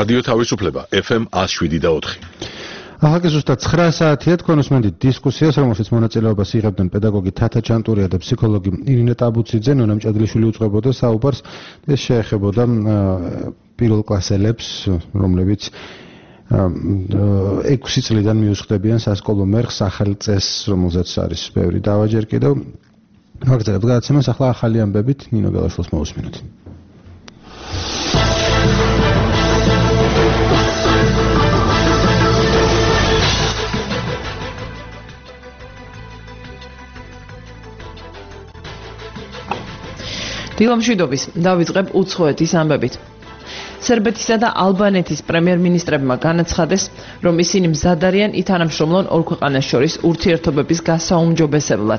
რადიო თავისუფლება FM 107.4. ახლა ზუსტად 9 საათია თქვენ უსმენთ დისკუსიას, რომელშიც მონაწილეობას იღებდნენ პედაგოგი თათა ჩანტურია და ფსიქოლოგი ირინე ტაბუციძე, ნონა მჭადლიშვილი უწყებოდა საუბარს. ეს შეეხებოდა პირველ კლასელებს, რომლებიც 6 წლიდან მიუსხდებიან სასკოლო მერხს ახალი წესს, რომელზეც არის ბევრი დავაჯერ კიდევ. ვაგრძელებთ გადაცემას ახლა ახალი ამბებით ნინო გელაშვილს მოусმინოთ. დილამშვიდობის დავიწყებ უცხოეთის ამბებით. სერბეთისა და ალბანეთის პრემიერ-მინისტრებმა განაცხადეს, რომ ისინი მზად არიან ითანამშრომლონ ორ ქვეყანას შორის ურთიერთობების გასაუმჯობესებლად.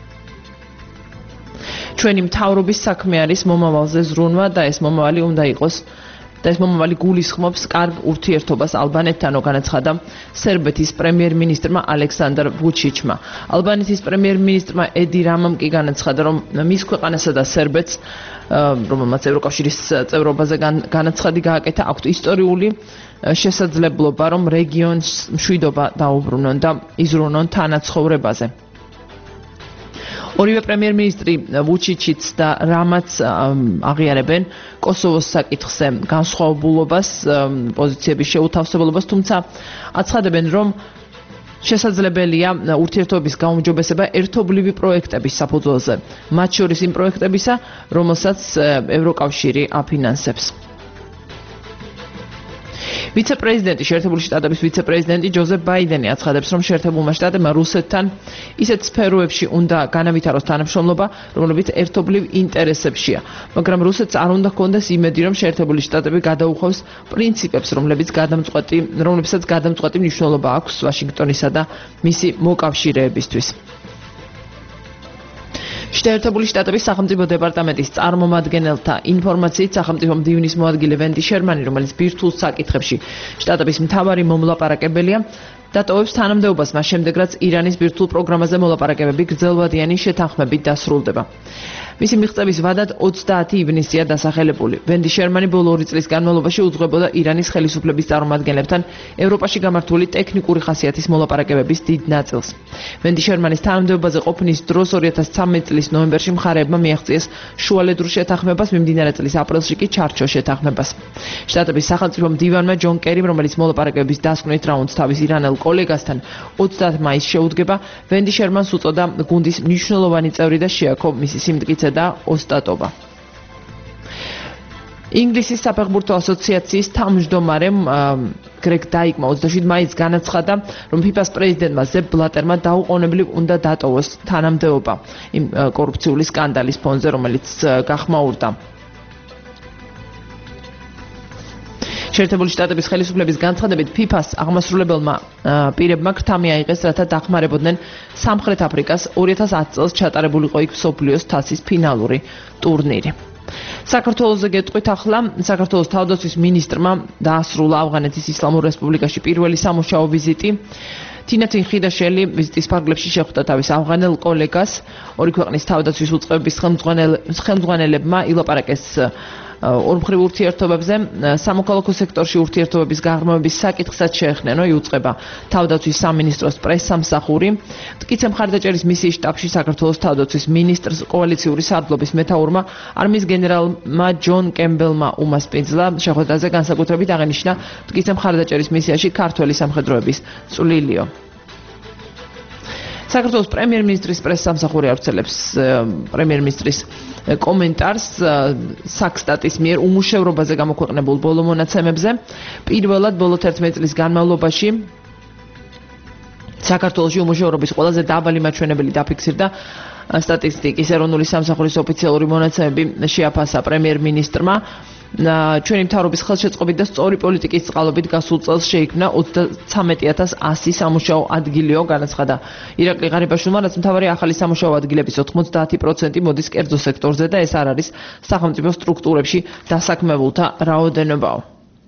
ჩვენი მთავრობის საქმე არის მომავალზე ზრუნვა და ეს მომავალი უნდა იყოს და ეს მომავალი გულისხმობს კარგ ურთიერთობას ალბანეთთან, განაცხადა სერბეთის პრემიერ-მინისტრმა ალექსანდრ ვუჩიჩმა. ალბანეთის პრემიერ-მინისტრმა ედი რამამ კი განაცხადა, რომ მის ქვეყანასა და სერბეთს, რომელმაც ევროკავშირის წევრობაზე განაცხადი გააკეთა, აქვთ ისტორიული შესაძლებლობა, რომ რეგიონს მშვიდობა დაუბრუნონ და იზრუნონ თანაცხოვრებაზე. ორივე პრემიერ-მინისტრი ვუჩიჩიც და რამაც აღიარებენ კოსოვოს საკითხზე განსხვავებულობას, პოზიციების შეუთავსებელობას, თუმცა აცხადებენ, რომ შესაძლებელია ურთიერთობის გაუმჯობესება ერთობლივი პროექტების საფუძველზე, მათ შორის იმ პროექტებისა, რომელსაც ევროკავშირი აფინანსებს. ვიცე-პრეზიდენტი, შეერთებული შტატების ვიცე-პრეზიდენტი ჯოზეფ ბაიდენი აცხადებს, რომ შეერთებულმა შტატებმა რუსეთთან ისეთ სფეროებში უნდა განავითაროს თანამშრომლობა, რომლებიც ერთობლივ ინტერესებშია, მაგრამ რუსეთს არ უნდა ჰქონდეს იმედი, რომ შეერთებული შტატები გადაუხევს პრინციპებს, რომლებსაც გადამწყვეტი მნიშვნელობა აქვს ვაშინგტონისა და მისი მოკავშირეებისთვის. შეერთებული შტატების სახელმწიფო დეპარტამენტის წარმომადგენელთა ინფორმაციით, სახელმწიფო მდივნის მოადგილე ვენდი შერმანი, რომელიც ბირთვულ საკითხებში შტატების მთავარი მომლაპარაკებელია, დატოვებს თანამდებობას მას შემდეგ, რაც ირანის ბირთვულ პროგრამაზე მოლაპარაკებები გრძელვადიანი შეთანხმებით დასრულდება. მისი მიღწევის ვადად 30 ივნისია დასახელებული. ვენდი შერმანი ბოლო 2 წლის განმავლობაში უძღვებოდა ირანის ხელისუფლების წარმომადგენლებთან ევროპაში გამართული ტექნიკური ხასიათის მოლაპარაკებების დიდ ნაწილს. ვენდი შერმანის თანამდებობაზე ყოფნის დროს 2013 წლის ნოემბერში მხარეებმა მიაღწიეს შუალედურ შეთანხმებას, მიმდინარე წლის აპრილში კი ჩარჩო შეთანხმებას. შტატების სახელმწიფო მდივანმა ჯონ კერიმ, რომელიც მოლაპარაკებების დასკვნით რაუნდს თავის ირანელ კოლეგასთან 30 მაისს შეუდგება, ვენდი შერმანს უწოდა გუნდის მნიშვნელოვანი წევრი და შეაქო მისი სიმტკიცე და ოსტატობა. ინგლისის საფეხბურთო ასოციაციის თავმჯდომარემ გრეგ დაიკმა 27 მაისს განაცხადა, რომ ფიფას პრეზიდენტმა ზებ ბლატერმა დაუყოვნებლივ უნდა დატოვოს თანამდებობა იმ კორუფციული სკანდალის ფონზე, რომელიც გახმაურდა. შეერთებული შტატების ხელისუფლების განცხადებით, ფიფას აღმასრულებელმა პირებმა ქრთა მიაიღეს, რათა დახმარებოდნენ სამხრეთ აფრიკას 2010 წელს ჩატარებულიყო იქ მსოფლიოს თასის ფინალური ტურნირი. საქართველოზე გეტყვით ახლა, საქართველოს თავდაცვის მინისტრმა დაასრულა ავღანეთის ისლამურ რესპუბლიკაში პირველი სამუშაო ვიზიტი. თინათინ ხიდაშელი ვიზიტის ფარგლებში შეხვდა თავის ავღანელ კოლეგას, ორი ქვეყნის თავდაცვის უწყებების ხელმძღვანელებმა ილაპარაკეს ორმხრივ ურთიერთობებზე, სამოქალაქო სექტორში ურთიერთობების გაღრმავების საკითხსაც შეეხნენო იუწყება თავდაცვის სამინისტროს პრესსამსახური. მტკიცე მხარდაჭერის მისიის შტაბში საქართველოს თავდაცვის მინისტრს კოალიციური სარდლობის მეთაურმა არმიის გენერალმა ჯონ კემბელმა უმასპინძლა. შეხვედრაზე განსაკუთრებით აღენიშნა მტკიცე მხარდაჭერის მისიაში ქართველი სამხედროების წვლილია. საქართველოს პრემიერ-მინისტრის პრესსამსახური ავრცელებს პრემიერ-მინისტრის კომენტარს საქსტატის მიერ უმუშევრობაზე გამოქვეყნებულ ბოლო მონაცემებზე. პირველად ბოლო 11 წლის განმავლობაში საქართველოში უმუშევრობის ყველაზე დაბალი მაჩვენებელი დაფიქსირდა. სტატისტიკის ეროვნული სამსახურის ოფიციალური მონაცემები შეაფასა პრემიერ-მინისტრმა. ჩვენი მთავრობის ხელშეწყობით და სწორი პოლიტიკის წყალობით გასულ წელს შეიქმნა 33100 სამუშაო ადგილიო, განაცხადა ირაკლი ღარიბაშვილმა, რაც მთავარი ახალი სამუშაო ადგილების 90% მოდის კერძო სექტორზე და ეს არ არის სახელმწიფო სტრუქტურებში დასაქმებულთა რაოდენობაო.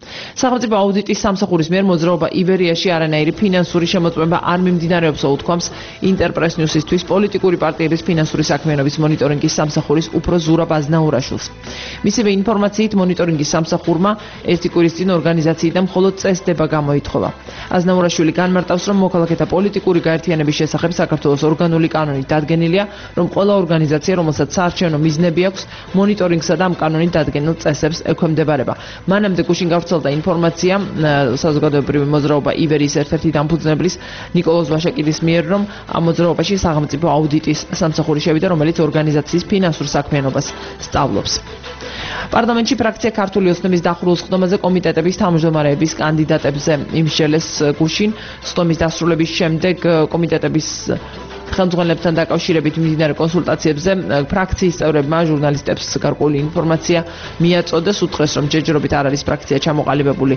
სახელმწიფო აუდიტის სამსახურის მიერ მოძრაობა ივერიაში არანაირი ფინანსური შემოწმება არ მიმდინარეობსო უთქვამს ინტერპრეს ნიუსისთვის პოლიტიკური პარტიების ფინანსური საქმიანობის მონიტორინგის სამსახურის უფრო ზურაბ აზნაურაშვილს. მისივე ინფორმაციით მონიტორინგის სამსახურმა ერთი კვირის წინ ორგანიზაციიდან მხოლოდ წესდება გამოითხოვა. აზნაურაშვილი განმარტავს, რომ მოქალაქეთა პოლიტიკური გაერთიანების შესახებ საქართველოს ორგანული კანონით დადგენილია, რომ ყველა ორგანიზაცია, რომელსაც საარჩევნო მიზნები აქვს, მონიტორინგსა და ამ კანონით დადგენილ წესებს ექვემდებარება. მანამდე გუშინ გავრცელდა ინფორმაცია საზოგადოებრივი მოძრაობა ივერის ერთ-ერთი დამფუძნებლის ნიკოლოზ ვაშაკიძის მიერ, რომ ამ მოძრაობაში სახელმწიფო აუდიტის სამსახური შევიდა, რომელიც ორგანიზაციის ფინანსურ საქმიანობას სწავლობს. პარლამენტში ფრაქცია ქართული ოცნების დახურულ სხდომაზე კომიტეტების თავმჯდომარეების კანდიდატებზე იმსჯელეს გუშინ სხდომის დასრულების შემდეგ კომიტეტების ხელმძღვანელებთან დაკავშირებით მიმდინარე კონსულტაციებზე ფრაქციის წევრებმა ჟურნალისტებს გარკვეული ინფორმაცია მიაწოდეს, უთხრეს, რომ ჯერჯერობით არ არის ფრაქცია ჩამოყალიბებული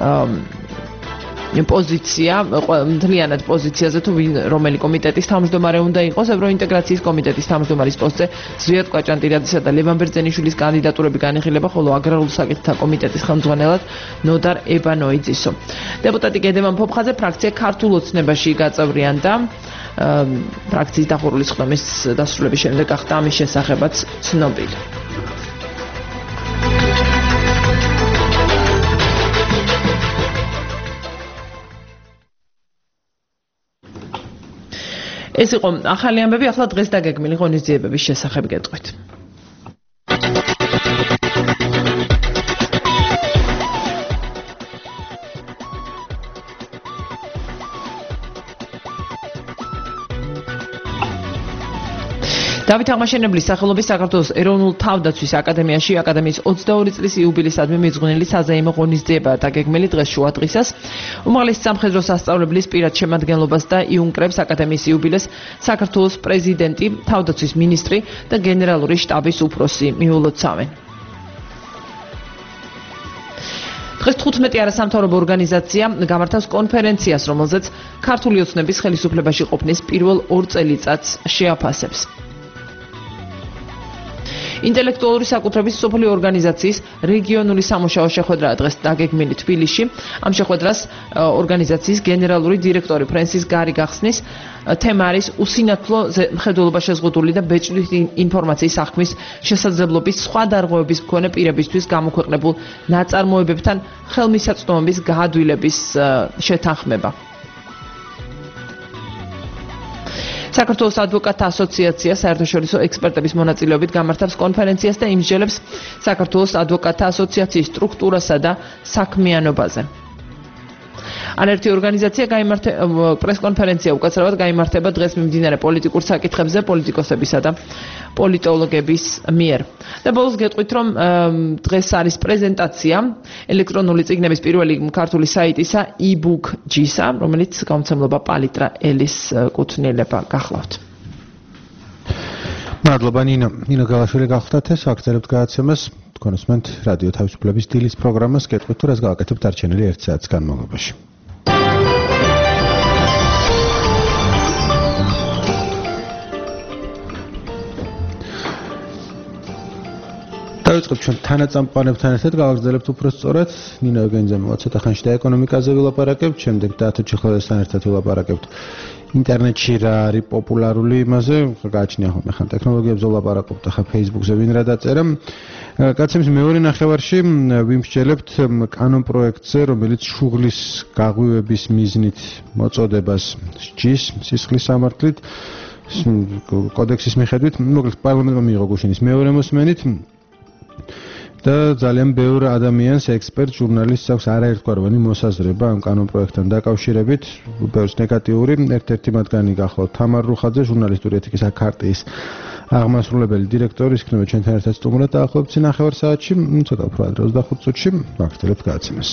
პოზიცია, მთლიანად პოზიციაზე თუ რომელი კომიტეტის თავმჯდომარე უნდა იყოს. ევროინტეგრაციის კომიტეტის თავმჯდომარის პოსტზე ზვიად კვაჭანტირადისა და ლევან ბერძენიშვილის კანდიდატურები განიხილება, ხოლო აგრარულ საკითხთა კომიტეტის ხელმძღვანელად ნოდარ ებანოიძისო. დეპუტატი გედემან ფოფხაძე ფრაქცია ქართულ ოცნებაში გაწევრიანდა. ფრაქციის დახურული სხდომის დასრულების შემდეგ გახდა ამის შესახებაც ცნობილი. ეს იყო ახალი ამბები, ახლა დღეს დაგეგმილი ღონისძიებების შესახებ გეტყვით. დავით აღმაშენებლის სახელობის საქართველოს ეროვნულ თავდაცვის აკადემიაში აკადემიის 22 წლის იუბილეისადმი მიძღვნილი საზეიმო ღონისძიება დაგეგმილი დღეს შუადღისას. უმაღლესი სამხედრო სასწავლებლის პირად შემადგენლობას და იუნკრებს აკადემიის იუბილეს საქართველოს პრეზიდენტი, თავდაცვის მინისტრი და გენერალური შტაბის უფროსი მიულოცავენ. დღეს 15 არასამთავრობო ორგანიზაცია გამართავს კონფერენციას, რომელზეც ქართული ოცნების ხელისუფლებაში ყოფნის პირველ 2 წელიწადს შეაფასებს. ინტელექტუალური საკუთრების სოფლიო ორგანიზაციის რეგიონული სამუშაო შეხვედრა დღეს დაგეგმილი თბილისში. ამ შეხვედრას ორგანიზაციის გენერალური დირექტორი ფრენსის გარი გახსნის. თემა არის უსინათლო მხედველობა შეზღუდული და ბეჭდვითი ინფორმაციის საქმის შესაძლებლობის სხვა დარღვევების მქონე პირებისთვის გამოქვეყნებულ ნაწარმოებებთან ხელმისაწვდომობის გაადვილების შეთანხმება. საქართველოს ადვოკატთა ასოციაცია საერთაშორისო ექსპერტების მონაწილეობით გამართავს კონფერენციას და იმსჯელებს საქართველოს ადვოკატთა ასოციაციის სტრუქტურასა და საქმიანობაზე. არაერთი ორგანიზაცია პრესკონფერენცია უკაცრავად გაიმართება დღეს მიმდინარე პოლიტიკურ საკითხებზე პოლიტიკოსებისა და პოლიტოლოგების მიერ. და ბოლოს გეტყვით, რომ დღეს არის პრეზენტაცია ელექტრონული წიგნების პირველი ქართული საიტისა e-book-ისა, რომელიც გამომცემლობა პალიტრა ელის კუთვნილება გახლავთ. მადლობა ნინო გალაშვილი გახლავთ ეს ვაგრძელებთ გადაცემას. თქვენ უსმენთ რადიო თავისუფლების დილის პროგრამას. გეტყვით, თუ რას გავაკეთებთ დარჩენილი 1 საათის განმავლობაში. დავიწყებთ ჩვენ თანაწამყვანებთან ერთად გავაგრძელებთ უფრო სწორად. ნინო ევგენიძემ ცოტა ხანში და ეკონომიკაზე ვილაპარაკებთ, შემდეგ დათო ჩიხლოვასთან ერთად ვილაპარაკებთ ინტერნეტში რა არის პოპულარული იმაზე, გააჩნია ხოლმე ხან ტექნოლოგიებზე ვილაპარაკობთ, ახლა Facebook-ზე ვინ რა დაწერა. კაცემის მეორე ნახევარში ვიმსჯელებთ კანონ პროექტზე, რომელიც შუღლის გაღვივების მიზნით მოწოდებას სჯის სისხლის სამართლით კოდექსის მიხედვით, მოკლედ პარლამენტმა მიიღო გუშინის მეორე მოსმენით. და ძალიან ბევრ ადამიანს, ექსპერტს, ჟურნალისტს აქვს არაერთგვაროვანი მოსაზრება ამ კანონ პროექტთან დაკავშირებით, ბევრს ნეგატიური. ერთ-ერთი მათგანი გახლავთ თამარ რუხაძე, ჟურნალისტური ეთიკის ქარტიის აღმასრულებელი დირექტორი, იქნება ჩვენთან ერთად სტუმრად დაახლოებით ნახევარ საათში, ცოტა უფრო ადრე 25 წუთში ვაგრძელებთ გადაცემას.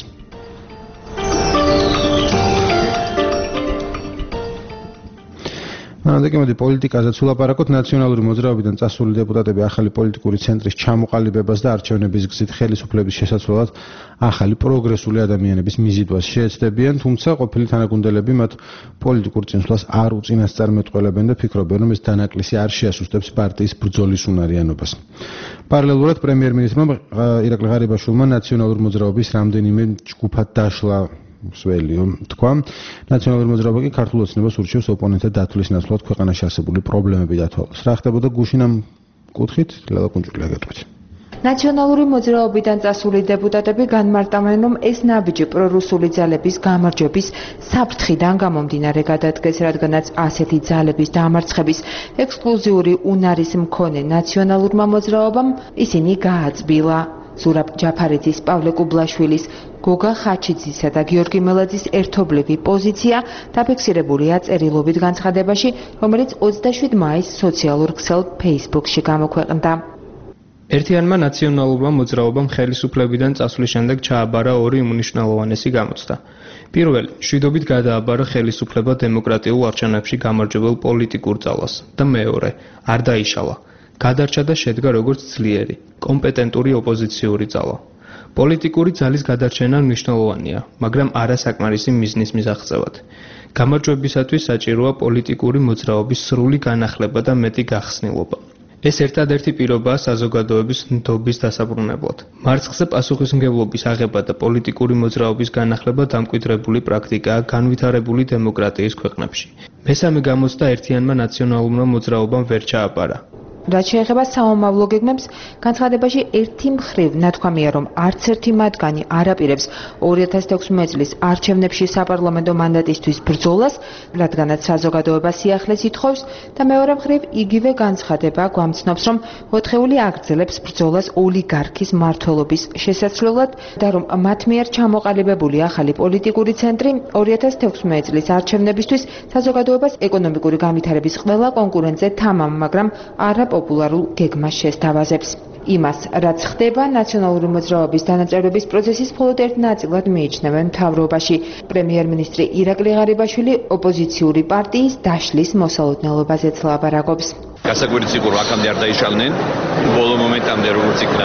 მანამდე პოლიტიკაზეც ვლაპარაკოთ. ნაციონალური მოძრაობიდან წასული დეპუტატები ახალი პოლიტიკური ცენტრის ჩამოყალიბებას და არჩევნების გზით ხელისუფლების შესაცვლელად ახალი პროგრესული ადამიანების მიზიდვას შეეცდებიან, თუმცა ყოფილი თანაგუნდელები მათ პოლიტიკურ წინსვლას არ უწინასწარმეტყველებენ და ფიქრობენ, რომ ეს დანაკლისი არ შეასუსტებს პარტიის ბრძოლის უნარიანობას. პარალელურად პრემიერ-მინისტრმა ირაკლი ღარიბაშვილმა ნაციონალური მოძრაობის რამდენიმე ჯგუფად დაშლა სველიო თქვა. ნაციონალური მოძრაობა კი ქართულ ოცნებას ურჩევს ოპონენტთა დათვლის ნაცვლად ქვეყანაში არსებული პრობლემები დათვალოს. რა ხდებოდა გუშინ ამ კუთხით? ლელა კუნჭულია გეტყვით. ნაციონალური მოძრაობიდან წასული დეპუტატები განმარტავენ, რომ ეს ნაბიჯი პრორუსული ძალების გამარჯვების საფრთხიდან გამომდინარე გადადგეს, რადგანაც ასეთი ძალების დამარცხების ექსკლუზიური უნარის მქონე ნაციონალურმა მოძრაობამ ისინი გააწბილა. ზურაბ ჯაფარიძის, პავლე კუბლაშვილის, გოგა ხაჩიძისა და გიორგი მელაძის ერთობლივი პოზიცია დაფიქსირებულია წერილობით განცხადებაში, რომელიც 27 მაისს სოციალურ ქსელ Facebook-ში გამოქვეყნდა. ერთიანმა ნაციონალურმა მოძრაობამ ხელისუფლებიდან წასვლის შემდეგ ჩააბარა ორი უმნიშვნელოვანესი გამოცდა. პირველი, მშვიდობით გადააბარა ხელისუფლება დემოკრატიულ არჩევნებში გამარჯვებულ პოლიტიკურ ძალას და მეორე, არ დაიშალა. გადარჩა და შედგა როგორც ძლიერი, კომპეტენტური ოპოზიციური ძალა. პოლიტიკური ძალის გადარჩენა მნიშვნელოვანია, მაგრამ არასაკმარისი მიზნის მისაღწევად. გამარჯვებისათვის საჭიროა პოლიტიკური მოძრაობის სრული განახლება და მეტი გახსნილობა. ეს ერთადერთი პირობაა საზოგადოების ნდობის დასაბრუნებლად. მარცხზე პასუხისმგებლობის აღება და პოლიტიკური მოძრაობის განახლება დამკვიდრებული პრაქტიკაა განვითარებული დემოკრატიის ქვეყნებში. მესამე გამოცდა ერთიანმა ნაციონალურმა მოძრაობამ ვერ ჩააბარა. რაც შეეხება საომავლო გეგმებს, განცხადებაში ერთი მხრივ ნათქვამია, რომ არც ერთი მათგანი არ აპირებს 2016 წლის არჩევნებში საპარლამენტო მანდატისთვის ბრძოლას, რადგანაც საზოგადოება სიახლეს ითხოვს და მეორე მხრივ იგივე განცხადება გვამცნობს, რომ ოთხეული აგრძელებს ბრძოლას ოლიგარქის მმართველობის შესაცვლელად და რომ მათ მიერ ჩამოყალიბებული ახალი პოლიტიკური ცენტრი 2016 წლის არჩევნებისთვის საზოგადოებას ეკონომიკური განვითარების ყველა კონკურენტზე თამამ, მაგრამ არა პოპულარულ გეგმას შესთავაზებს. იმას, რაც ხდება ნაციონალური მოძრაობის დანაწევრების პროცესის მხოლოდ ერთ ნაწილად მიიჩნევენ მთავრობაში. პრემიერ-მინისტრი ირაკლი ღარიბაშვილი ოპოზიციური პარტიის დაშლის მოსალოდნელობაზეც ლაპარაკობს. გასაკვირიც იყო, რომ აქამდე არ დაიშალნენ. ბოლო მომენტამდე როგორც იქნა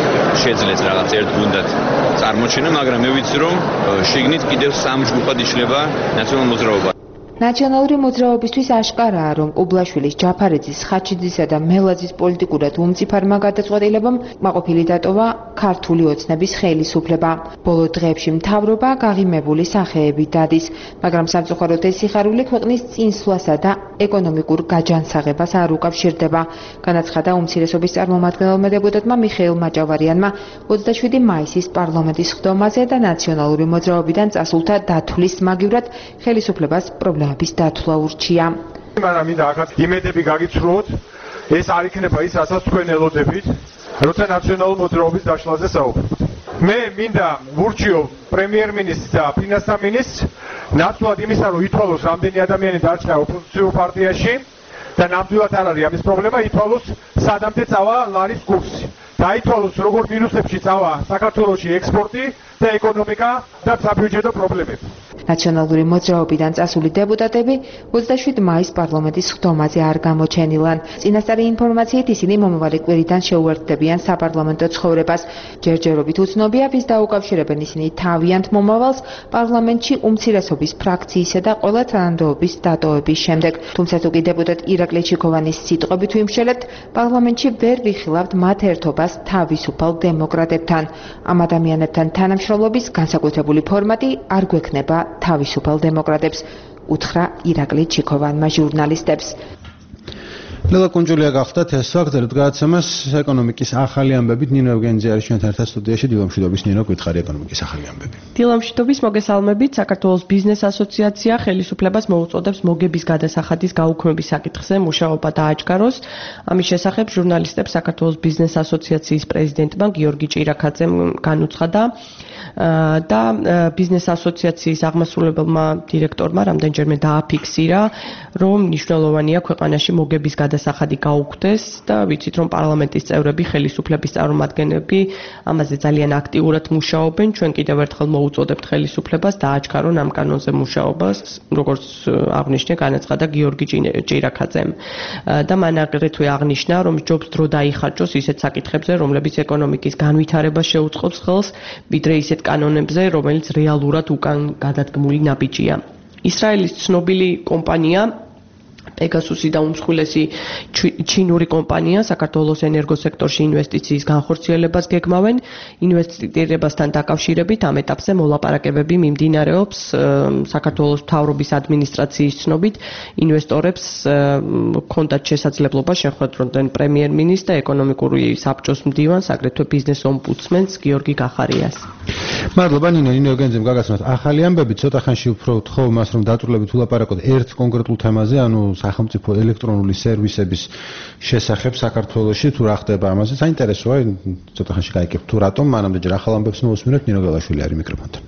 შეძლეს რაღაც ერთ გუნდად წარმოჩენა, მაგრამ მე ვიცი, რომ შიგნით კიდევ სამ ჯგუფად იშლება ნაციონალური მოძრაობა. ნაციონალური მოძრაობისთვის აშკარაა, რომ კუბლაშვილის, ჯაფარიძის, ხაჩიძისა და მელაძის პოლიტიკურად უმწიფარმა გადაწყვეტილებამ კმაყოფილი დატოვა ქართული ოცნების ხელისუფლება. ბოლო დღეებში მთავრობა გაღიმებული სახეებით დადის, მაგრამ სამწუხაროდ ეს სიხარული ქვეყნის წინსვლასა და ეკონომიკურ გაჯანსაღებას არ უკავშირდება. განაცხადა უმცირესობის წარმომადგენელმა დეპუტატმა მიხეილ მაჭავარიანმა 27 მაისის პარლამენტის ხდომაზე და ნაციონალური მოძრაობიდან წასულთა დათვლის მაგივრად ხელისუფლებას პრობლემა დათვლა ურჩია. მაგრამ მინდა აქაც იმედები გაგიცრუოთ, ეს არ იქნება ის, რასაც თქვენ ელოდებით, როცა ნაციონალურ მოძრაობის დაშლაზე საუბრობთ. მე მინდა ვურჩიო პრემიერ-მინისტრს და ფინანსთა მინისტრს ნაცვლად იმისა, რომ ითვალოს რამდენი ადამიანი დარჩა ოპოზიციურ პარტიაში და ნამდვილად არ არის ამის პრობლემა, ითვალოს სადამდე წავა ლარის კურსი. დაითვალოს როგორ მინუსებში წავა საქართველოში ექსპორტი და ეკონომიკა და საბიუჯეტო პრობლემები. ნაციონალური მოძრაობიდან წასული დეპუტატები 27 მაისს პარლამენტის ხდომაზე არ გამოჩენილან. წინასწარი ინფორმაციით ისინი მომავალი კვირიდან შეუერთდებიან საპარლამენტო ცხოვრებას. ჯერჯერობით უცნობია, ვის დაუკავშირებენ ისინი თავიანთ მომავალს პარლამენტში უმცირესობის ფრაქციისა და ყველა თანამდებობის დატოვების შემდეგ. თუმცა თუ კი დეპუტატ ირაკლი ჩიქოვანის სიტყვებით ვიმშელებთ, პარლამენტში ვერ ვიხილავთ მათ ერთობას თავისუფალ დემოკრატებთან. ამ ადამიანებთან თანამშრომლობის განსაკუთრებული ფორმატი არ გვექნება თავისუფალ დემოკრატებს, უთხრა ირაკლი ჩიქოვანმა ჟურნალისტებს. ლელა კუნჭულია გახდათ ეს ვაგრძელებთ გადაცემას ეკონომიკის ახალი ამბებით. ნინო ევგენიძე არის ჩვენთან ერთად სტუდიაში. დილამშვიდობის ნინო, გითხარი ეკონომიკის ახალი ამბები. დილამშვიდობის, მოგესალმებით. საქართველოს ბიზნეს ასოციაცია ხელისუფლებას მოუწოდებს მოგების გადასახადის გაუქმების საკითხზე მუშაობა დააჩქაროს. ამის შესახებ ჟურნალისტებს საქართველოს ბიზნეს ასოციაციის პრეზიდენტმა გიორგი ჭირაქაძემ განუცხადა და ბიზნეს ასოციაციის აღმასრულებელმა დირექტორმა რამდენჯერმე დააფიქსირა, რომ მნიშვნელოვანია ქვეყანაში მოგების გადასახადი გაუქმდეს და ვიცით რომ პარლამენტის წევრები, ხელისუფლების წარმომადგენლები ამაზე ძალიან აქტიურად მუშაობენ. ჩვენ კიდევ ერთხელ მოუწოდებთ ხელისუფლებას დააჩქარონ ამ კანონზე მუშაობას, როგორც აღნიშნე განაცხადა გიორგი ჭირაქაძემ. და მან აგრეთვე აღნიშნა, რომ ჯობს დრო დაიხარჯოს ისეთ საკითხებზე, რომლებიც ეკონომიკის განვითარებას შეუწყობს ხელს, ვიდრე ისეთ კანონებზე, რომელიც რეალურად უკან გადადგმული ნაბიჯია. ისრაელის ცნობილი კომპანია პეგასუსი და უმსხვილესი ჩინური კომპანია საქართველოს ენერგოსექტორში ინვესტიციის განხორციელებას გეგმავენ. ინვესტირებასთან დაკავშირებით ამ ეტაპზე მოლაპარაკებები მიმდინარეობს. საქართველოს მთავრობის ადმინისტრაციის ცნობით ინვესტორებს ჰქონდათ შესაძლებლობა შეხვედროდნენ პრემიერ-მინისტრს და ეკონომიკური საბჭოს მდივანს, აგრეთვე ბიზნეს ომბუდსმენს გიორგი გახარიას. მადლობა ნინო ეუგენძემ გაგაცნოთ ახალი ამბები, ცოტა ხანში უფრო ვთხოვ მას რომ დაწვრილებით ვილაპარაკოთ ერთ კონკრეტულ თემაზე, ანუ სახელმწიფო ელექტრონული სერვისების შესახებ საქართველოში თუ რა ხდება ამაზე. საინტერესოა, ცოტა ხანში გაიგებთ თუ რატომ, მანამდე ჯერ ახალ ამბებს მოვუსმინოთ. ნინო გელაშვილი არის მიკროფონთან.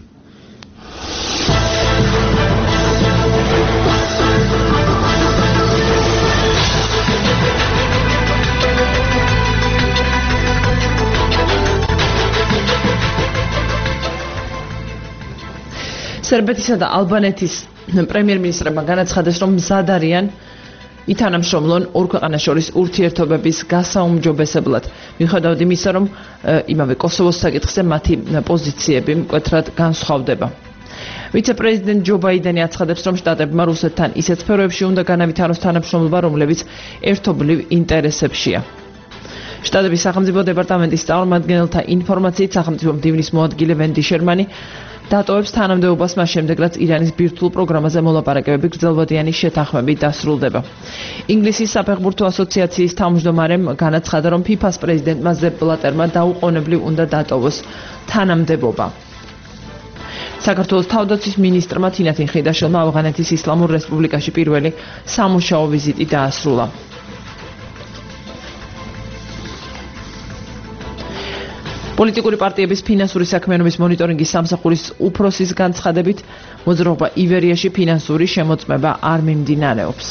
სერბეთისა და ალბანეთის პრემიერ-მინისტრებმა განაცხადეს, რომ მზად არიან ითანამშრომლონ ორ ქვეყანას შორის ურთიერთობების გასაუმჯობესებლად. მიუხედავად იმისა, რომ იმავე კოსოვოს საკითხზე მათი პოზიციები მკვეთრად განსხვავდება. ვიცე-პრეზიდენტ ჯო ბაიდენი აცხადებს, რომ შტატებმა რუსეთთან ისეთ სფეროებში უნდა განავითაროს თანამშრომლობა, რომლებიც ერთობლივ ინტერესებშია. შტატების სახელმწიფო დეპარტამენტის წარმომადგენელთა ინფორმაციით, სახელმწიფო მდივნის მოადგილე ვენდი შერმანი დატოვებს თანამდებობას მას შემდეგ, რაც ირანის ბირთვულ პროგრამაზე მოლაპარაკებები გრძელვადიანი შეთანხმებით დასრულდება. ინგლისის საფეხბურთო ასოციაციის თავმჯდომარემ განაცხადა, რომ FIFA-ს პრეზიდენტმა ზეპ ბლატერმა დაუყოვნებლივ უნდა დატოვოს თანამდებობა. საქართველოს თავდაცვის მინისტრმა თინათინ ხიდაშელმა ავღანეთის ისლამურ რესპუბლიკაში პირველი სამუშაო ვიზიტი დაასრულა. პოლიტიკური პარტიების ფინანსური საქმიანობის მონიტორინგის სამსახურის უფროსის განცხადებით, მოძრაობა ივერიაში ფინანსური შემოწმება არ მიმდინარეობს.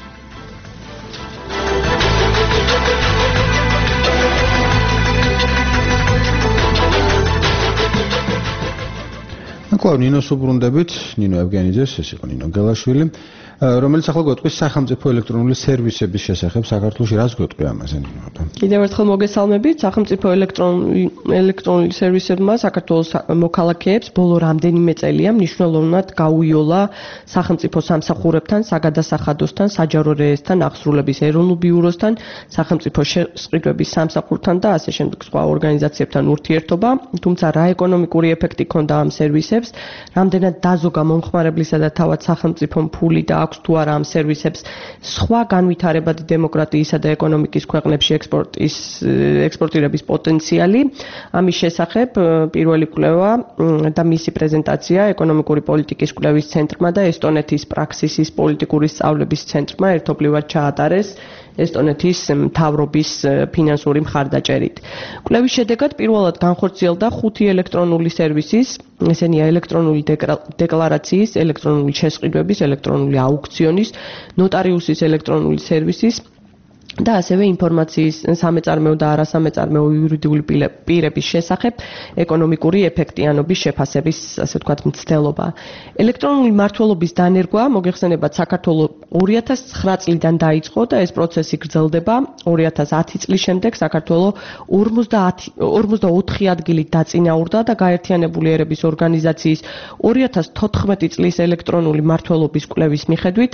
კლავ ნინოს უბრუნდებით, ნინო ევგენიძეს, ეს იყო ნინო გელაშვილი, რომელიც ახლა გვეტყვის სახელმწიფო ელექტრონული სერვისების შესახებ საქართველოში, რას გვეტყვი ამაზე ნინო? კიდევ ერთხელ მოგესალმებით, სახელმწიფო ელექტრონული სერვისებმა საქართველოს მოქალაქეებს ბოლო რამდენიმე წელია მნიშვნელოვნად გაუიოლა სახელმწიფო სამსახურებთან, საგადასახადოსთან, საჯარო რეესტრთან, აღსრულების ეროვნულ ბიუროსთან, სახელმწიფო შესყიდვების სამსახურთან და ასე შემდეგ სხვა ორგანიზაციებთან ურთიერთობა, თუმცა რა ეკონომიკური ეფექტი ჰქონდა ამ სერვისებს, რამდენად დაზოგა მომხმარებლისა და თავად სახელმწიფომ ფული და აქვს თუ არა ამ სერვისებს სხვა განვითარებადი დემოკრატიისა და ეკონომიკის ქვეყნებში ექსპორტირების პოტენციალი. ამის შესახებ პირველი კვლევა და მისი პრეზენტაცია ეკონომიკური პოლიტიკის კვლევის ცენტრმა და ესტონეთის პრაქსისის პოლიტიკური სწავლების ცენტრმა ერთობლივად ჩაატარეს ესტონეთის მთავრობის ფინანსური მხარდაჭერით. კვლევის შედეგად პირველად განხორციელდა 5 ელექტრონული სერვისის, ესენია ელექტრონული დეკლარაციის, ელექტრონული შესყიდვების, ელექტრონული აუქციონის, ნოტარიუსის ელექტრონული სერვისის და ასევე ინფორმაციის სამეწარმეო და არასამეწარმეო იურიდიული პირების შესახებ ეკონომიკური ეფექტიანობის შეფასების, ასე ვთქვათ, მცდელობა. ელექტრონული მმართველობის დანერგვა მოგეხსენებათ საქართველოს 2009 წლიდან დაიწყო და ეს პროცესი გრძელდება 2010 წლის შემდეგ საქართველოს 54 ადგილით დაწინაურდა და გაერთიანებული ერების ორგანიზაციის 2014 წლის ელექტრონული მმართველობის კვლევის მიხედვით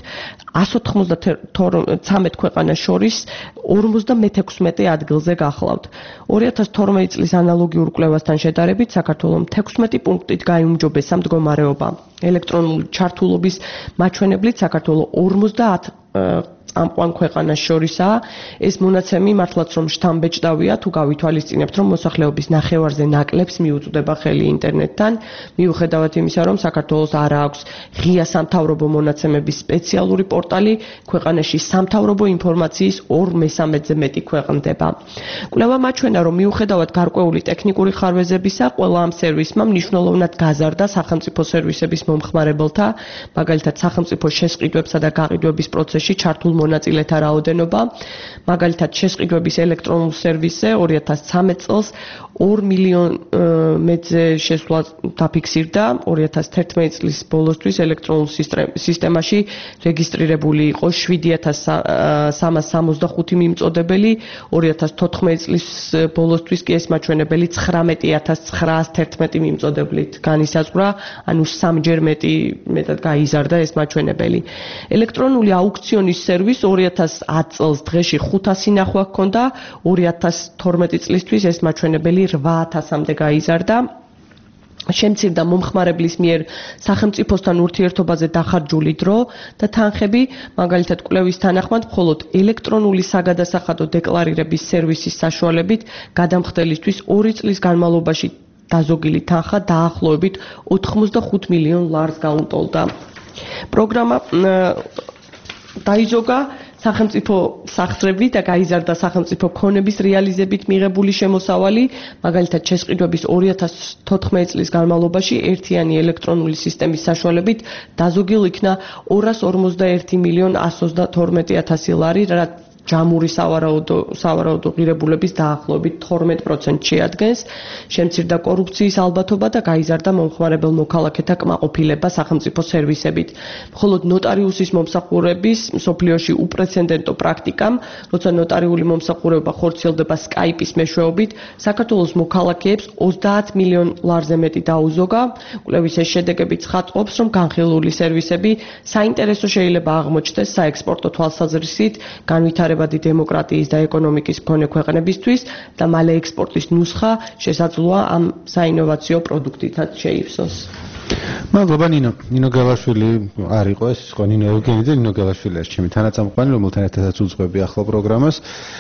193 ქვეყანას შორის 56 ადგილზე გახლავთ. 2012 წლის ანალოგიურ კვლევასთან შედარებით საქართველოს 16 პუნქტით გაიუმჯობესა მდგომარეობა. ელექტრონული ჩართულობის მაჩვენებლით საქართველოს 50 წამყვან ქვეყანას შორისაა. ეს მონაცემი მართლაც რომ შთამბეჭდავია, თუ გავითვალისწინებთ, რომ მოსახლეობის ნახევარზე ნაკლებს მიუწვდება ხელი ინტერნეტთან, მიუხედავად იმისა, რომ საქართველოს არ აქვს ღია სამთავრობო მონაცემების სპეციალური პორტალი, ქვეყანაში სამთავრობო ინფორმაციის 2/3-ზე მეტი ქვეყნდება. კვლევა მაჩვენა, რომ მიუხედავად გარკვეული ტექნიკური ხარვეზებისა, ყველა ამ სერვისმა მნიშვნელოვნად გაზარდა სახელმწიფო სერვისების მომხმარებელთა, მაგალითად სახელმწიფო შესყიდვებსა და გაყიდვების პროცესში ჩართულ მონაწილეთა რაოდენობა. მაგალითად, შესყიდვების ელექტრონულ სერვისზე 2013 წელს 2 მილიონ მეტზე შესვლა დაფიქსირდა. 2011 წლის ბოლოსთვის ელექტრონულ სისტემაში რეგისტრირებული იყო 7365 მიმწოდებელი, 2014 წლის ბოლოსთვის კი ეს მაჩვენებელი 19911 მიმწოდებლით განისაზღვრა, ანუ 3-ჯერ მეტად გაიზარდა ეს მაჩვენებელი. ელექტრონული აუქციონის სერვისს 2010 წელს დღეში 500 ნახვა ჰქონდა, 2012 წლისთვის ეს მაჩვენებელი 8000-მდე გაიზარდა. შემცირდა მომხმარებლის მიერ სახელმწიფოსთან ურთიერთობაზე დახარჯული დრო და თანხები, მაგალითად კვლევის თანახმად, მხოლოდ ელექტრონული საგადასახადო დეკლარირების სერვისის საშუალებით გადამხდელისთვის 2 წლის განმავლობაში დაზოგილი თანხა დაახლოებით 85 მილიონ ლარს გაუტოლდა. პროგრამა დაიზოგა სახელმწიფო სახსრებით და გაიზარდა სახელმწიფო ქონების რეალიზებით მიღებული შემოსავალი, მაგალითად შესყიდვების 2014 წლის განმავლობაში ერთიანი ელექტრონული სისტემის საშუალებით დაზოგილ იქნა 251 მილიონ 132 ლარი, რაც ჯამური სავარაუდო ღირებულების დაახლოებით 12% შეადგენს. შემცირდა კორუფციის ალბათობა და გაიზარდა მომხმარებელ მოქალაქეთა კმაყოფილება სახელმწიფო სერვისებით. მხოლოდ ნოტარიუსის მომსახურების მსოფლიოში უპრეცედენტო პრაქტიკამ, როცა ნოტარიული მომსახურება ხორციელდება Skype-ის მეშვეობით, საქართველოს მოქალაქეებს 30 მილიონ ლარზე მეტი დაუზოგა. კვლევის ეს შედეგები ცხადყოფს, რომ განხილული სერვისები საინტერესო შეიძლება აღმოჩნდეს საექსპორტო თვალსაზრისით განვითარებადი დემოკრატიის და ეკონომიკის მქონე ქვეყნებისთვის და მალე ექსპორტის ნუსხა შესაძლოა ამ საინოვაციო პროდუქტითაც შეივსოს. მადლობა ნინო გელაშვილი არ იყო ეს იყო ნინო ევგენიძე, ნინო გელაშვილი არის ჩემი თანაწამყვანი, რომელთან ერთადაც უძღვები ახლა პროგრამას.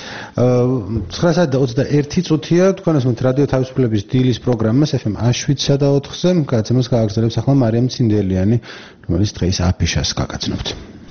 9:21 წუთია, თქვენ ასმით რადიო თავისუფლების დილის პროგრამას FM 7-სა და 4-ზე, გადაცემას გააგრძელებს ახლა მარიამ ცინდელიანი, რომელიც დღეს აფიშას გაგაცნობთ.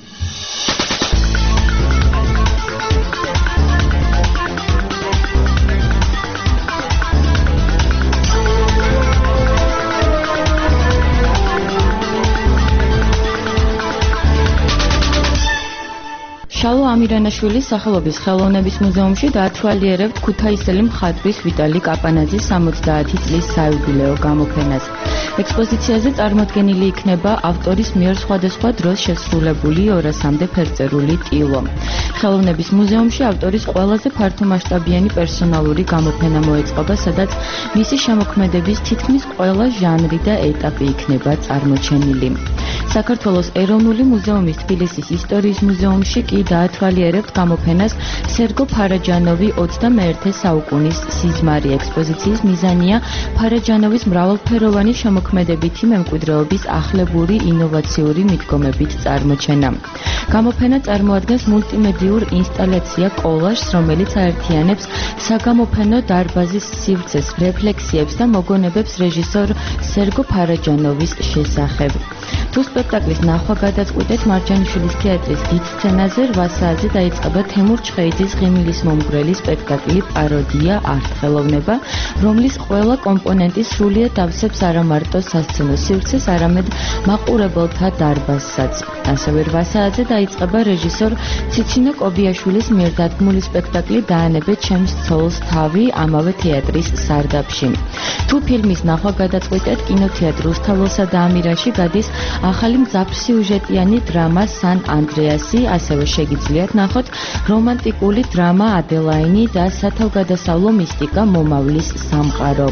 შალო ამირანაშვილის სახელობის ხელოვნების მუზეუმში დაათვალიერებთ ქუთაისელი მხატვრის ვიტალი კაპანაძის 70 წლის საიუბილეო გამოფენას. ექსპოზიციაზე წარმოდგენილი იქნება ავტორის მიერ სხვადასხვა დროს შესრულებული 200-მდე ფერწერული ტილო. ხელოვნების მუზეუმში ავტორის ყველაზე ფართომასშტაბიანი პერსონალური გამოფენა მოეწყობა, სადაც მისი შემოქმედების თითქმის ყველა ჟანრი და ეტაპი იქნება წარმოჩენილი. საქართველოს ეროვნული მუზეუმის თბილისის ისტორიის მუზეუმში კი დაათვალიერებთ გამოფენას სერგო ფარაჯანოვი 21 საუკუნის სიზმარი. ექსპოზიციის მიზანია ფარაჯანოვის მრავალფეროვანი შემოქმედებითი მემკვიდრეობის ახლებური ინოვაციური მიდგომებით წარმოჩენა. გამოფენა წარმოადგენს მულტიმედიურ ინსტალაცია კოლაჟს, რომელიც აერთიანებს საგამოფენო დარბაზის სივრცეს, რეფლექსიებს და მოგონებებს რეჟისორ სერგო ფარაჯანოვის შესახებ. თუ სპექტაკლის ნახვა გადაწყვეტეთ მარჯანიშვილის თეატრის დიდ სცენაზე 8 საათზე დაიწყება თემურ ჩხეიძის ღიმილის მომგვრელი სპექტაკლი პაროდია არტ-ხელოვნება, რომლის ყველა კომპონენტი სრულიად ავსებს არა მარტო სასცენო სივრცეს, არამედ მაყურებელთა დარბაზსაც. ასევე 8 საათზე დაიწყება რეჟისორ ციცინო კობიაშვილის მიერ დადგმული სპექტაკლი დაანებეთ ჩემს ცოლს თავი ამავე თეატრის სარდაფში. თუ ფილმის ნახვა გადაწყვეტეთ კინოთეატრ რუსთაველსა და ამირაში გადის ახალი მძაფრსიუჟეტიანი დრამა სან ანდრეასი, ასევე შეგიძლიათ ნახოთ რომანტიკული დრამა ადელაინი და სათავგადასავლო მისტიკა მომავლის სამყარო.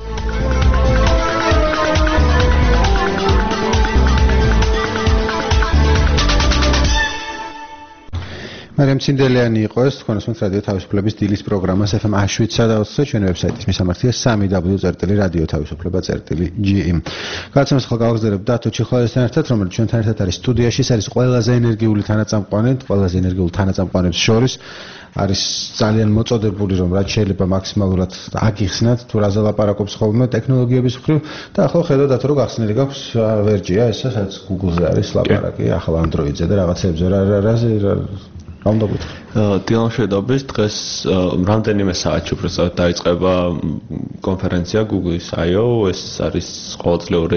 მარიამ ცინდელიანი იყო ეს, თქვენ ასმით რადიო თავისუფლების დილის პროგრამას FM 7-სა და 4-ზე, ჩვენი ვებსაიტის მისამართია www.radioთავისუფლება.ge. გადაცემას ახლა გავაგრძელებთ დათო ჩიხვალესთან ერთად, რომელიც ჩვენთან ერთად არის სტუდიაში, ეს არის ყველაზე ენერგიული თანაწამყვანებს შორის. არის ძალიან მოწოდებული, რომ რაც შეიძლება მაქსიმალურად აგიხსნათ, თუ რაზე ლაპარაკობს ხოლმე ტექნოლოგიების მხრივ და ახლა ხედავთ დათო რომ გახსნილი გაქვს ვერჯია, ესა სადაც Google-ზე არის ლაპარაკი, ახლა Android-ზე და რაღაცებზე რა რა უნდა გითხრა? დილამშვიდობის დღეს რამდენიმე საათში უბრალოდ დაიწყება კონფერენცია Google-ის I/O, ეს არის ყოველწლიური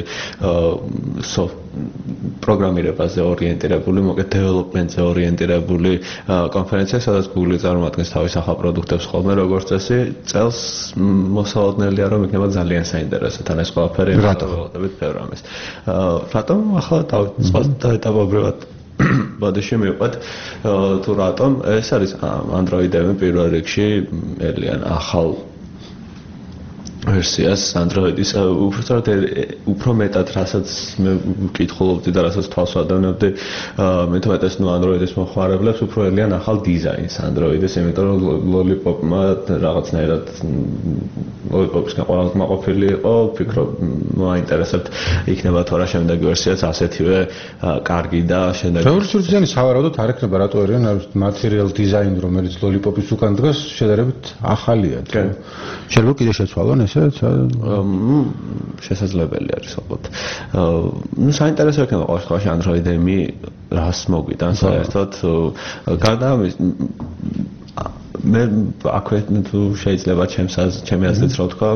პროგრამირებაზე ორიენტირებული, მოკლედ დეველოპმენტზე ორიენტირებული კონფერენცია, სადაც Google წარმოადგენს თავის ახალ პროდუქტებს ხოლმე როგორც წესი, წელს მოსალოდნელია რომ იქნება ძალიან საინტერესო თან ეს ყველაფერი ველოდებით ბევრ ამის. რატომ ახლა დავიწყოთ ეტაპობრივად ბოდიში მივყვეთ თუ რატომ ეს არის Android-ები პირველ რიგში ელიან ახალ ვერსიას Android-ის უფრო მეტად რასაც მე ვკითხულობდი და რასაც თვალს ვადევნებდი მე თვითონ ეს Android-ის მოხმარებლებს უფრო ელიან ახალ დიზაინს Android-ის, იმიტომ რომ Lollipop-მა რაღაცნაირად Lollipop-ისგან ყველაზე მაყოფილი იყო, ვფიქრობ მაინტერესებთ იქნება თუ არა შემდეგი ვერსიაც ასეთივე კარგი და შემდეგ ბევრი სურდიანი სავარაუდოდ არ ექნება რატო ერიან material design რომელიც Lollipop-ის უკან დგას შედარებით ახალია. შეიძლება კიდე შეცვალონ ეს შესაძლებელი არის ალბათ. ნუ საინტერესო იქნება ყოველ შემთხვევაში Android-ები რას მოგვიტანს საერთოდ. გარდა ამის მე აქვე თუ შეიძლება ჩემი აზრით რა ვთქვა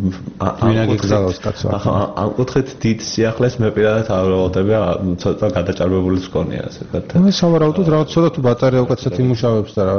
ამ კუთხით დიდ სიახლეს მე პირადად არ ველოდები ცოტა გადაჭარბებულიც ვქონია ასე ვთქვათ. მე სავარაუდოდ რაღაც ცოტა თუ ბატარეა უკაცრად იმუშავებს და რა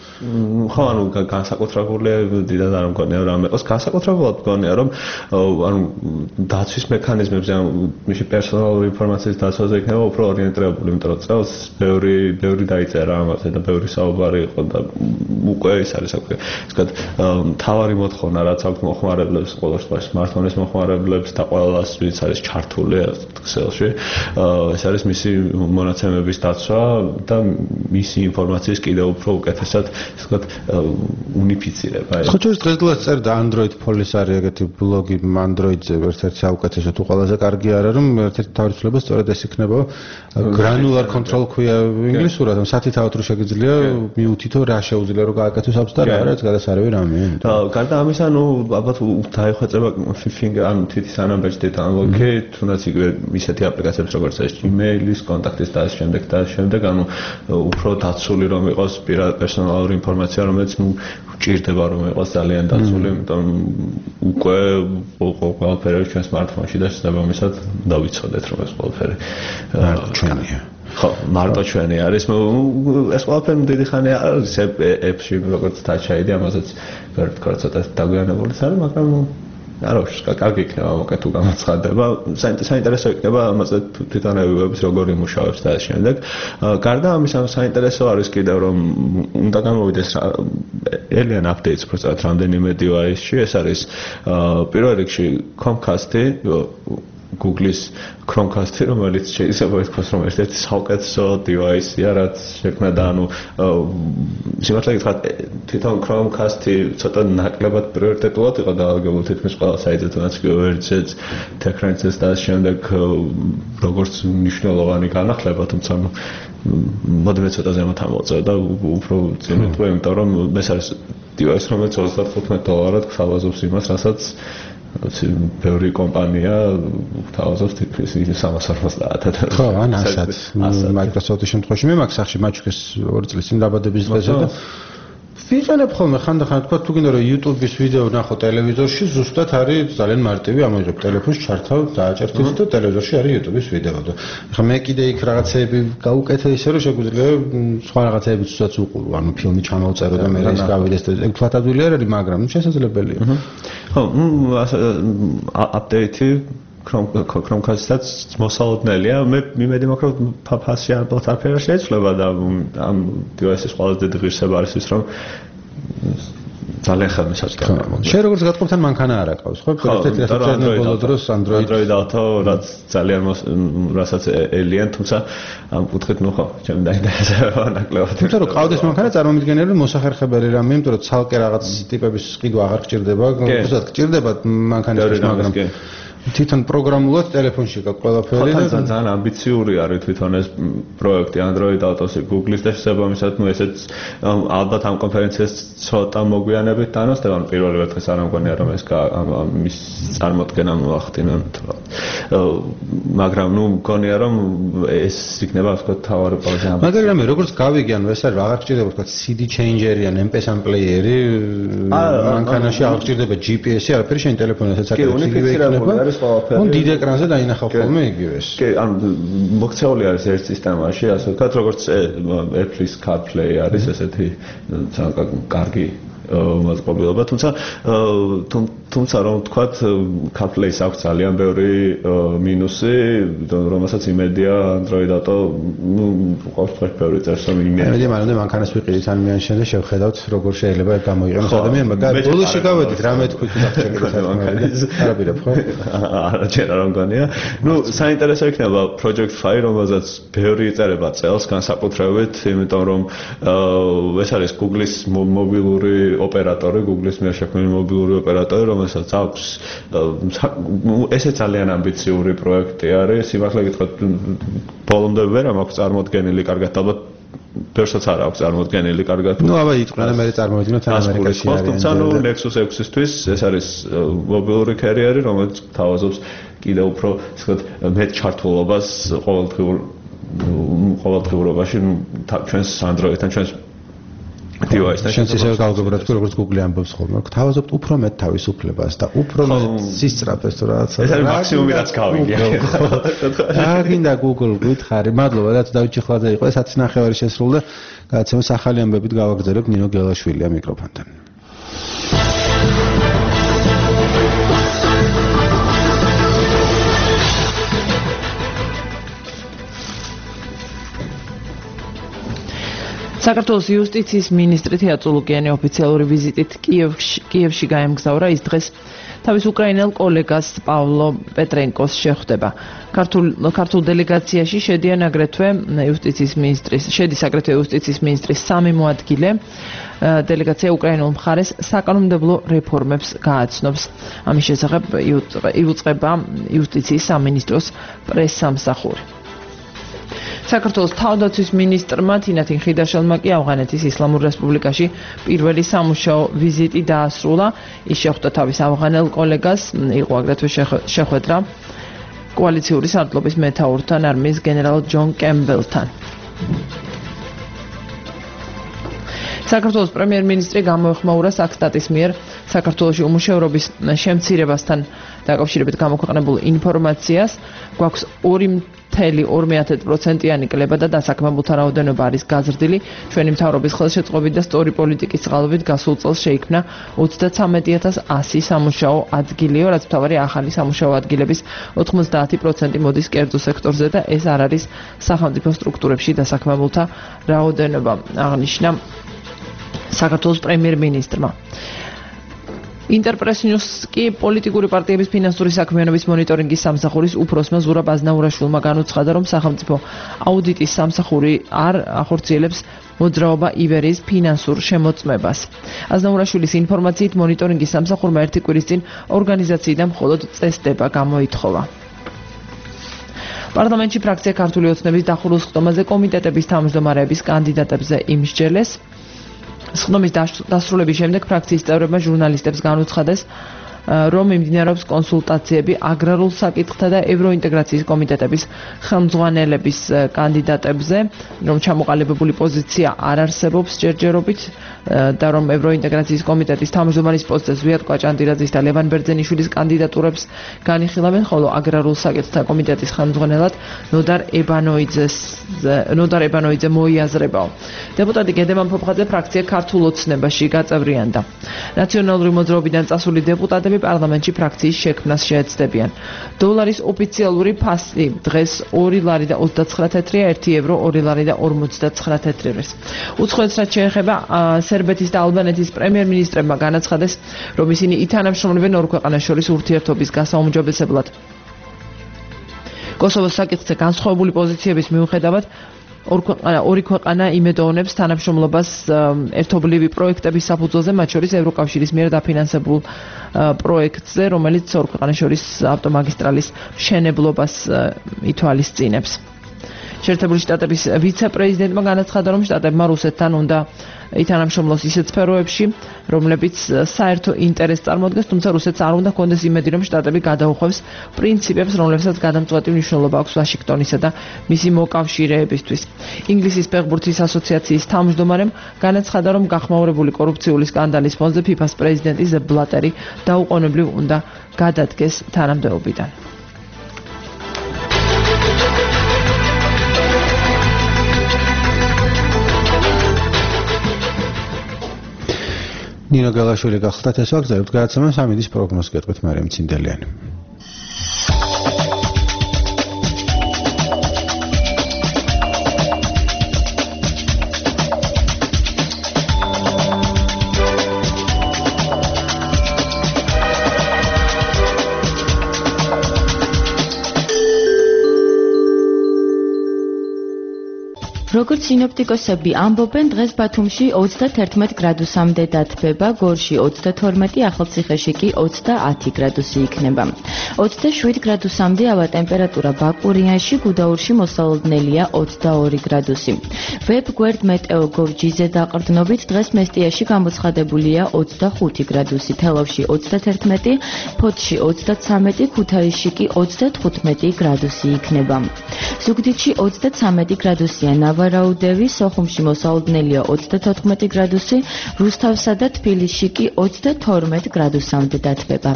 ხო ანუ განსაკუთრებული დიდად არ მგონია რომ იყოს განსაკუთრებულად მგონია რომ ანუ დაცვის მექანიზმებზე მისი პერსონალური ინფორმაციის დაცვაზე იქნება უფრო ორიენტირებული, იმიტომ რომ წელს ბევრი დაიწერა ამაზე და ბევრი საუბარი იყო და უკვე ის არის აქვე. ისეთ თავარი მოთხოვნა რაც აქვს მოხმარებლებს, ყოველ შემთხვევაში smartphone-ის მოხმარებლებს და ყველას ვინც არის ჩართული Excel-ში. ეს არის მისი მონაცემების დაცვა და მისი ინფორმაციის კიდევ უფრო უკეთესად, ისეთ უნიფიცირება. ხო, დღესდღეობით წერდა Android Police არის ეგეთი ბლოგი Android-ზე ერთ-ერთი საუკეთესო თუ ყველაზე კარგი არა რომ ერთ-ერთი თავისუფლება სწორედ ეს იქნება granular control ქვია ინგლისურად, სათითაოდ რო შეგიძლია მიუთითო რა შეუძლია რომ გააკეთოს apps და რა არის გადასარევი რამე. გარდა ამისა, ნუ ალბათ დაიხვეწება ანუ თვითის Unabridged ტექნოლოგია, თუნდაც იგივე ისეთი აპლიკაციებს როგორც ეს Gmail-ის, კონტაქტის და ამ შემდეგ, ანუ უფრო დაცული რომ იყოს პერსონალური ინფორმაცია, რომელიც ნუ ჭირდება რომ იყოს ძალიან დაცული, იმიტომ უკვე ყველაფერი ჩვენ smartphone-ში და შესაბამისად დავიცოდეთ რომ ეს ყველაფერი ჩვენია. ხო, მარტო ჩვენი არის. ეს ყველაფერი დიდი ხანი არის app-ში, როგორც Touch ID, ამასაც ვერ ვთქვა ცოტა დაგვიანებულიც არის, მაგრამ არა, კარგი იქნება მოკეთ თუ გამოცხადება. საინტერესო იქნება ამაზე თვითონებების როგორ იმუშავებს და ამ შემდეგ. გარდა ამისა, საინტერესო არის კიდევ რომ უნდა გამოვიდეს alien updates პროცესად რამდენიმე device-ში. ეს არის პირველ რიგში Chromecast-ი, Google-ის Chromecast-ი, რომელიც შეიძლება ითქვას რომ ერთ-ერთი საუკეთესო device-ია, რაც შექმნა და ანუ სიმართლე გითხრათ, თვითონ Chromecast-ი ცოტა ნაკლებად პრიორიტეტულად იყო დაალაგებული თითქმის ყველა საიტზე, თუნდაც ვერცეც, TechCrunch-ს და ამ შემდეგ როგორც მნიშვნელოვანი განახლება, თუმცა მოდმე ცოტა ზემოთ ამოწევა და უფრო წინ ვიტყვი, იმიტომ რომ ეს არის device, რომელიც $35 გვთავაზობს იმას, რასაც ბევრი კომპანია თავაზობს თითქმის 350. ხო, ან ასად. Microsoft-ის შემთხვევაში მე მაგ სახში მაჩვენეს 2 წლის წინ დაბადების დღეზე და ვიყენებ ხოლმე ხანდახან თქვა თუ გინდა რომ YouTube-ის ვიდეო ვნახო ტელევიზორში, ზუსტად არის ძალიან მარტივი, ამოიღებ ტელეფონს, ჩართავ, დააჭერთ და ტელევიზორში არის YouTube-ის ვიდეო და ხა მე კიდე იქ რაღაცეები გავუკეთე ისე რომ შეგვიძლია სხვა რაღაცეებიც უსაც უყურო, ანუ ფილმი ჩამოვწერო და მე ის გავიდეს და ეგ თვალადვილი არ არის, მაგრამ შესაძლებელია. ხო, update-ი Chromecast-საც მოსალოდნელია. მე მიმედი მაქვს რომ ფაფასი ალბათ არაფერი შეეცვლება და ამ device-ის ყველაზე დიდი ღირსება არის ის რომ ძალიან ხელმისაწვდომია. შენ როგორც გატყობთ ან მანქანა არ აკავს, ხო? ერთ-ერთი ასეთი ბოლო დროს Android Auto, რაც ძალიან რასაც alien, თუმცა ამ კუთხით ნუ ხო, ჩემ დაინტერესება ნაკლებად. თუმცა რომ ყავდეს მანქანა წარმომიდგენელი მოსახერხებელი რამე, იმიტომ რომ ცალკე რაღაც ტიპების ყიდვა აღარ გჭირდება, უბრალოდ გჭირდება მანქანისთვის, მაგრამ თვითონ პროგრამულად ტელეფონში გაქვს ყველაფერი და ძალიან ამბიციური არის თვითონ ეს პროექტი Android Autos-ი Google-ის და შესაბამისად ესეც ალბათ ამ კონფერენციას ცოტა მოგვიანებით დაანონსდება, პირველი ერთხელ არ ამგონია რომ ეს მის წარმოქმნა მოახდინონ, მაგრამ მგონია რომ ეს იქნება ასე ვთქვათ თავარი პრობლემა. მაგრამ როგორც გავიგე, ეს არის აღარ გჭირდება ვთქვათ CD changer-ი ან MP3 პლეიერი, მანქანაში აღარ გჭირდება GPS-ი, არაფერი შენ ტელეფონისაც აკეთებს იგივე იქნება. ან დიდ ეკრანზე დაინახავ ხოლმე იგივეს. კი, ან მოქცეული არის ერთ სისტემაში, ასე ვთქვათ, როგორც Apple-ის CarPlay არის ესეთი ძალიან კარგი მოწყობილობა, თუმცა რომ ვთქვათ, CarPlay-ს აქვს ძალიან ბევრი მინუსი, რომელსაც იმედია Android Auto, ყავს თქვენ ბევრი წერს რომ იმედია. მანამდე მანქანას ვიყიდით ან მიანშენ და შევხედავთ როგორ შეიძლება გამოიყენოს ადამიანი, მაგრამ ბოლოში გავედით რამე თქვით დაგჭირდება მანქანის. არაფერად ხო? არა, არ მგონია. საინტერესო იქნება Project Fi, რომელსაც ბევრი იწერება წელს განსაკუთრებით, იმიტომ რომ ეს არის Google-ის მობილური ოპერატორი, Google-ის მიერ შექმნილი მობილური ოპერატორი, რომელსაც აქვს ესე ძალიან ამბიციური პროექტი არის. სიმართლე გითხრათ, ბოლომდე ვერ მაქვს წარმოდგენილი კარგად, ალბათ ბევრსაც არ აქვს წარმოდგენილი კარგად. აბა იწყნა მე წარმოვიდგინოთ ამერიკაში არის. თუმცა Nexus 6-ისთვის ეს არის მობილური კერიერი, რომელიც თავაზობს კიდევ უფრო, ასე ვთქვათ, მეტ ჩართულობას ყოველდღიურობაში ჩვენს Android-თან, ჩვენს device-თან. შენც ისევ გავგებროთ, როგორც Google-ი ამბობს ხოლმე, თავაზობთ უფრო მეტ თავისუფლებას და უფრო მეტ სისწრაფეს თუ რაღაც. ეს არის მაქსიმუმი, რაც გავიგე. გინდა Google გითხარი. მადლობა, რაც დავით ჩიხლაძე იყო, 10:30 შესრულდა. გადაცემას ახალი ამბებით გავაგზავნებ ნინო გელაშვილია მიკროფონთან. საქართველოს იუსტიციის მინისტრი თეატრო ლუკიანი ოფიციალური ვიზიტით კიევში გაემგზავრა. ის დღეს თავის უკრაინელ კოლეგას პავლო პეტრენკოს შეხვდება. ქართულ დელეგაციაში შედის აგრეთვე იუსტიციის მინისტრის სამი მოადგილე. დელეგაცია უკრაინულ მხარეს საკანონმდებლო რეფორმებს გააცნობს. ამის შესახებ იუწყება იუსტიციის სამინისტროს პრესსამსახური. საქართველოს თავდაცვის მინისტრმა თინათინ ხიდაშელმა კი ავღანეთის ისლამურ რესპუბლიკაში პირველი სამუშაო ვიზიტი დაასრულა. ის შეხვდა თავის ავღანელ კოლეგას, იყო აგრეთვე შეხვედრა კოალიციური სარდლობის მეთაურთან, არმიის გენერალ ჯონ კემბელთან. საქართველოს პრემიერ-მინისტრი გამოეხმაურა საქსტატის მიერ საქართველოში უმუშევრობის შემცირებასთან დაკავშირებით გამოქვეყნებულ ინფორმაციას. გვაქვს 2.2%-იანი კლება და დასაქმებულთა რაოდენობა არის გაზრდილი. ჩვენი მთავრობის ხელშეწყობით და სწორი პოლიტიკის წყალობით გასულ წელს შეიქმნა 33100 სამუშაო ადგილიო, რაც მთავარი ახალი სამუშაო ადგილების 90% მოდის კერძო სექტორზე და ეს არ არის სახელმწიფო სტრუქტურებში დასაქმებულთა რაოდენობა, აღნიშნა საქართველოს პრემიერ-მინისტრმა. Interpress News კი პოლიტიკური პარტიების ფინანსური საქმიანობის მონიტორინგის სამსახურის უფროსმა ზურაბ აზნაურაშვილმა განუცხადა, რომ სახელმწიფო აუდიტის სამსახური არ ახორციელებს მოძრაობა იბერიის ფინანსურ შემოწმებას. აზნაურაშვილის ინფორმაციით მონიტორინგის სამსახურმა ერთი კვირის წინ ორგანიზაციიდან მხოლოდ წესდება გამოითხოვა. პარლამენტში ფრაქცია ქართული ოცნების დახურულ სხდომაზე კომიტეტების თავმჯდომარეების კანდიდატებზე იმსჯელეს. სხდომის დასრულების შემდეგ ფრაქციის წევრებმა ჟურნალისტებს განუცხადეს, რომ მიმდინარეობს კონსულტაციები აგრარულ საკითხთა და ევროინტეგრაციის კომიტეტების ხელმძღვანელების კანდიდატებზე, რომ ჩამოყალიბებული პოზიცია არ არსებობს ჯერჯერობით და რომ ევროინტეგრაციის კომიტეტის თავმჯდომარის პოსტზე ზვიად კვაჭანტირაძის და ლევან ბერძენიშვილის კანდიდატურებს განიხილავენ, ხოლო აგრარულ საკითხთა კომიტეტის ხელმძღვანელად ნოდარ ებანოიძე მოიაზრებაო. დეპუტატი გედემან ფოფხაძე ფრაქცია ქართულ ოცნებაში გაწევრიანდა. ნაციონალური მოძრაობიდან წასული დეპუტატები პარლამენტში ფრაქციის შექმნას შეეცდებიან. დოლარის ოფიციალური ფასი დღეს 2 ლარი და 29 თეთრია, 1 ევრო 2 ლარი და 59 თეთრს. უცხოეთს რაც შეეხება სერბეთის და ალბანეთის პრემიერ-მინისტრებმა განაცხადეს, რომ ისინი ითანამშრომლებენ ორ ქვეყანას შორის ურთიერთობის გასაუმჯობესებლად. კოსოვოს საკითხზე განსხვავებული პოზიციების მიუხედავად ორი ქვეყანა იმედოვნებს თანამშრომლობას ერთობლივი პროექტების საფუძველზე, მათ შორის ევროკავშირის მიერ დაფინანსებულ პროექტზე, რომელიც ორ ქვეყანას შორის ავტომაგისტრალის მშენებლობას ითვალისწინებს. შეერთებული შტატების ვიცე-პრეზიდენტმა განაცხადა, რომ შტატებმა რუსეთთან უნდა ითანამშრომლოს ისეთ სფეროებში, რომლებიც საერთო ინტერესს წარმოადგენს, თუმცა რუსეთს არ უნდა ჰქონდეს იმედი, რომ შტატები გადაუხვევს პრინციპებს, რომლებსაც გადამწყვეტი მნიშვნელობა აქვს ვაშინგტონისა და მისი მოკავშირეებისთვის. ინგლისის ფეხბურთის ასოციაციის თავმჯდომარემ განაცხადა, რომ გახმაურებული კორუფციული სკანდალის ფონზე FIFA-ს პრეზიდენტი ზეპ ბლატერი დაუყოვნებლივ უნდა გადადგეს თანამდებობიდან. ნინო გალაშვილი გახლდათ ეს ვაგზალებთ გადაცემას ამინდის პროგნოზს გეტყვით მარიამ ცინდელიანი. როგორც სინოპტიკოსები ამბობენ, დღეს ბათუმში 31 გრადუსამდე დათბება, გორში 32, ახალციხეში კი 30 გრადუსი იქნება. 27 გრადუსამდე ავა ტემპერატურა ბაკურიანში, გუდაურში მოსალოდნელია 22 გრადუსი. ვებ-გვერდ მეტეოგორჯიზე დაყრდნობით დღეს მესტიაში გამოცხადებულია 25 გრადუსი, თელავში 31, ფოთში 33, ქუთაისში კი 35 გრადუსი იქნება. ზუგდიდში 33 გრადუსია, ვარაუდევი, სოხუმში მოსალოდნელია 34 გრადუსი, რუსთავსა და თბილისში კი 32 გრადუსამდე დათბება.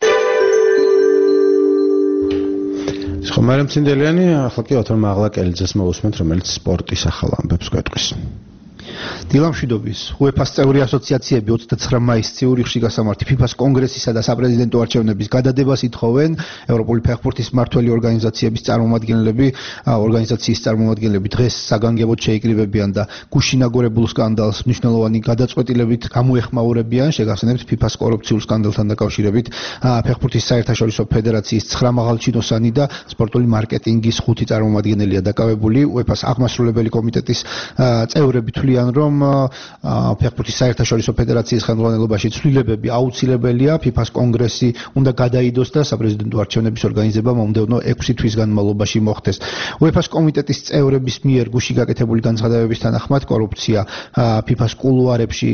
მარიამ ცინდელიანი, ახლა კი ოთარ მაღლაკელიძეს მოусმენთ, რომელიც სპორტის ახალ ამბებს გვეტყვის. დილამშვიდობის UEFA-ს წევრი ასოციაციები 29 მაისს ციურიხში გასამართი FIFA-ს კონგრესისა და საპრეზიდენტო არჩევნების გადადებას ითხოვენ. ევროპული ფეხბურთის მმართველი ორგანიზაციების წარმომადგენლები დღეს საგანგებოდ შეიკრიბებიან და გუშინ აგორებულ სკანდალს მნიშვნელოვანი გადაწყვეტილებით გამოეხმაურებიან. შეგახსენებთ FIFA-ს კორუფციულ სკანდალთან დაკავშირებით ფეხბურთის საერთაშორისო ფედერაციის 9 მაღალჩინოსანი და სპორტული მარკეტინგის 5 წარმომადგენელია დაკავებული. UEFA-ს აღმასრულებელი კომიტეტის წევრები თვლიან, რომ ფეხბურთის საერთაშორისო ფედერაციის ხელმძღვანელობაში ცვლილებები აუცილებელია. FIFA-ს კონგრესი უნდა გადაიდოს და საპრეზიდენტო არჩევნების ორგანიზება მომდევნო 6 თვის განმავლობაში მოხდეს. UEFA-ს კომიტეტის წევრების მიერ გუშინ გაკეთებული განცხადებების თანახმად კორუფცია FIFA-ს კულუარებში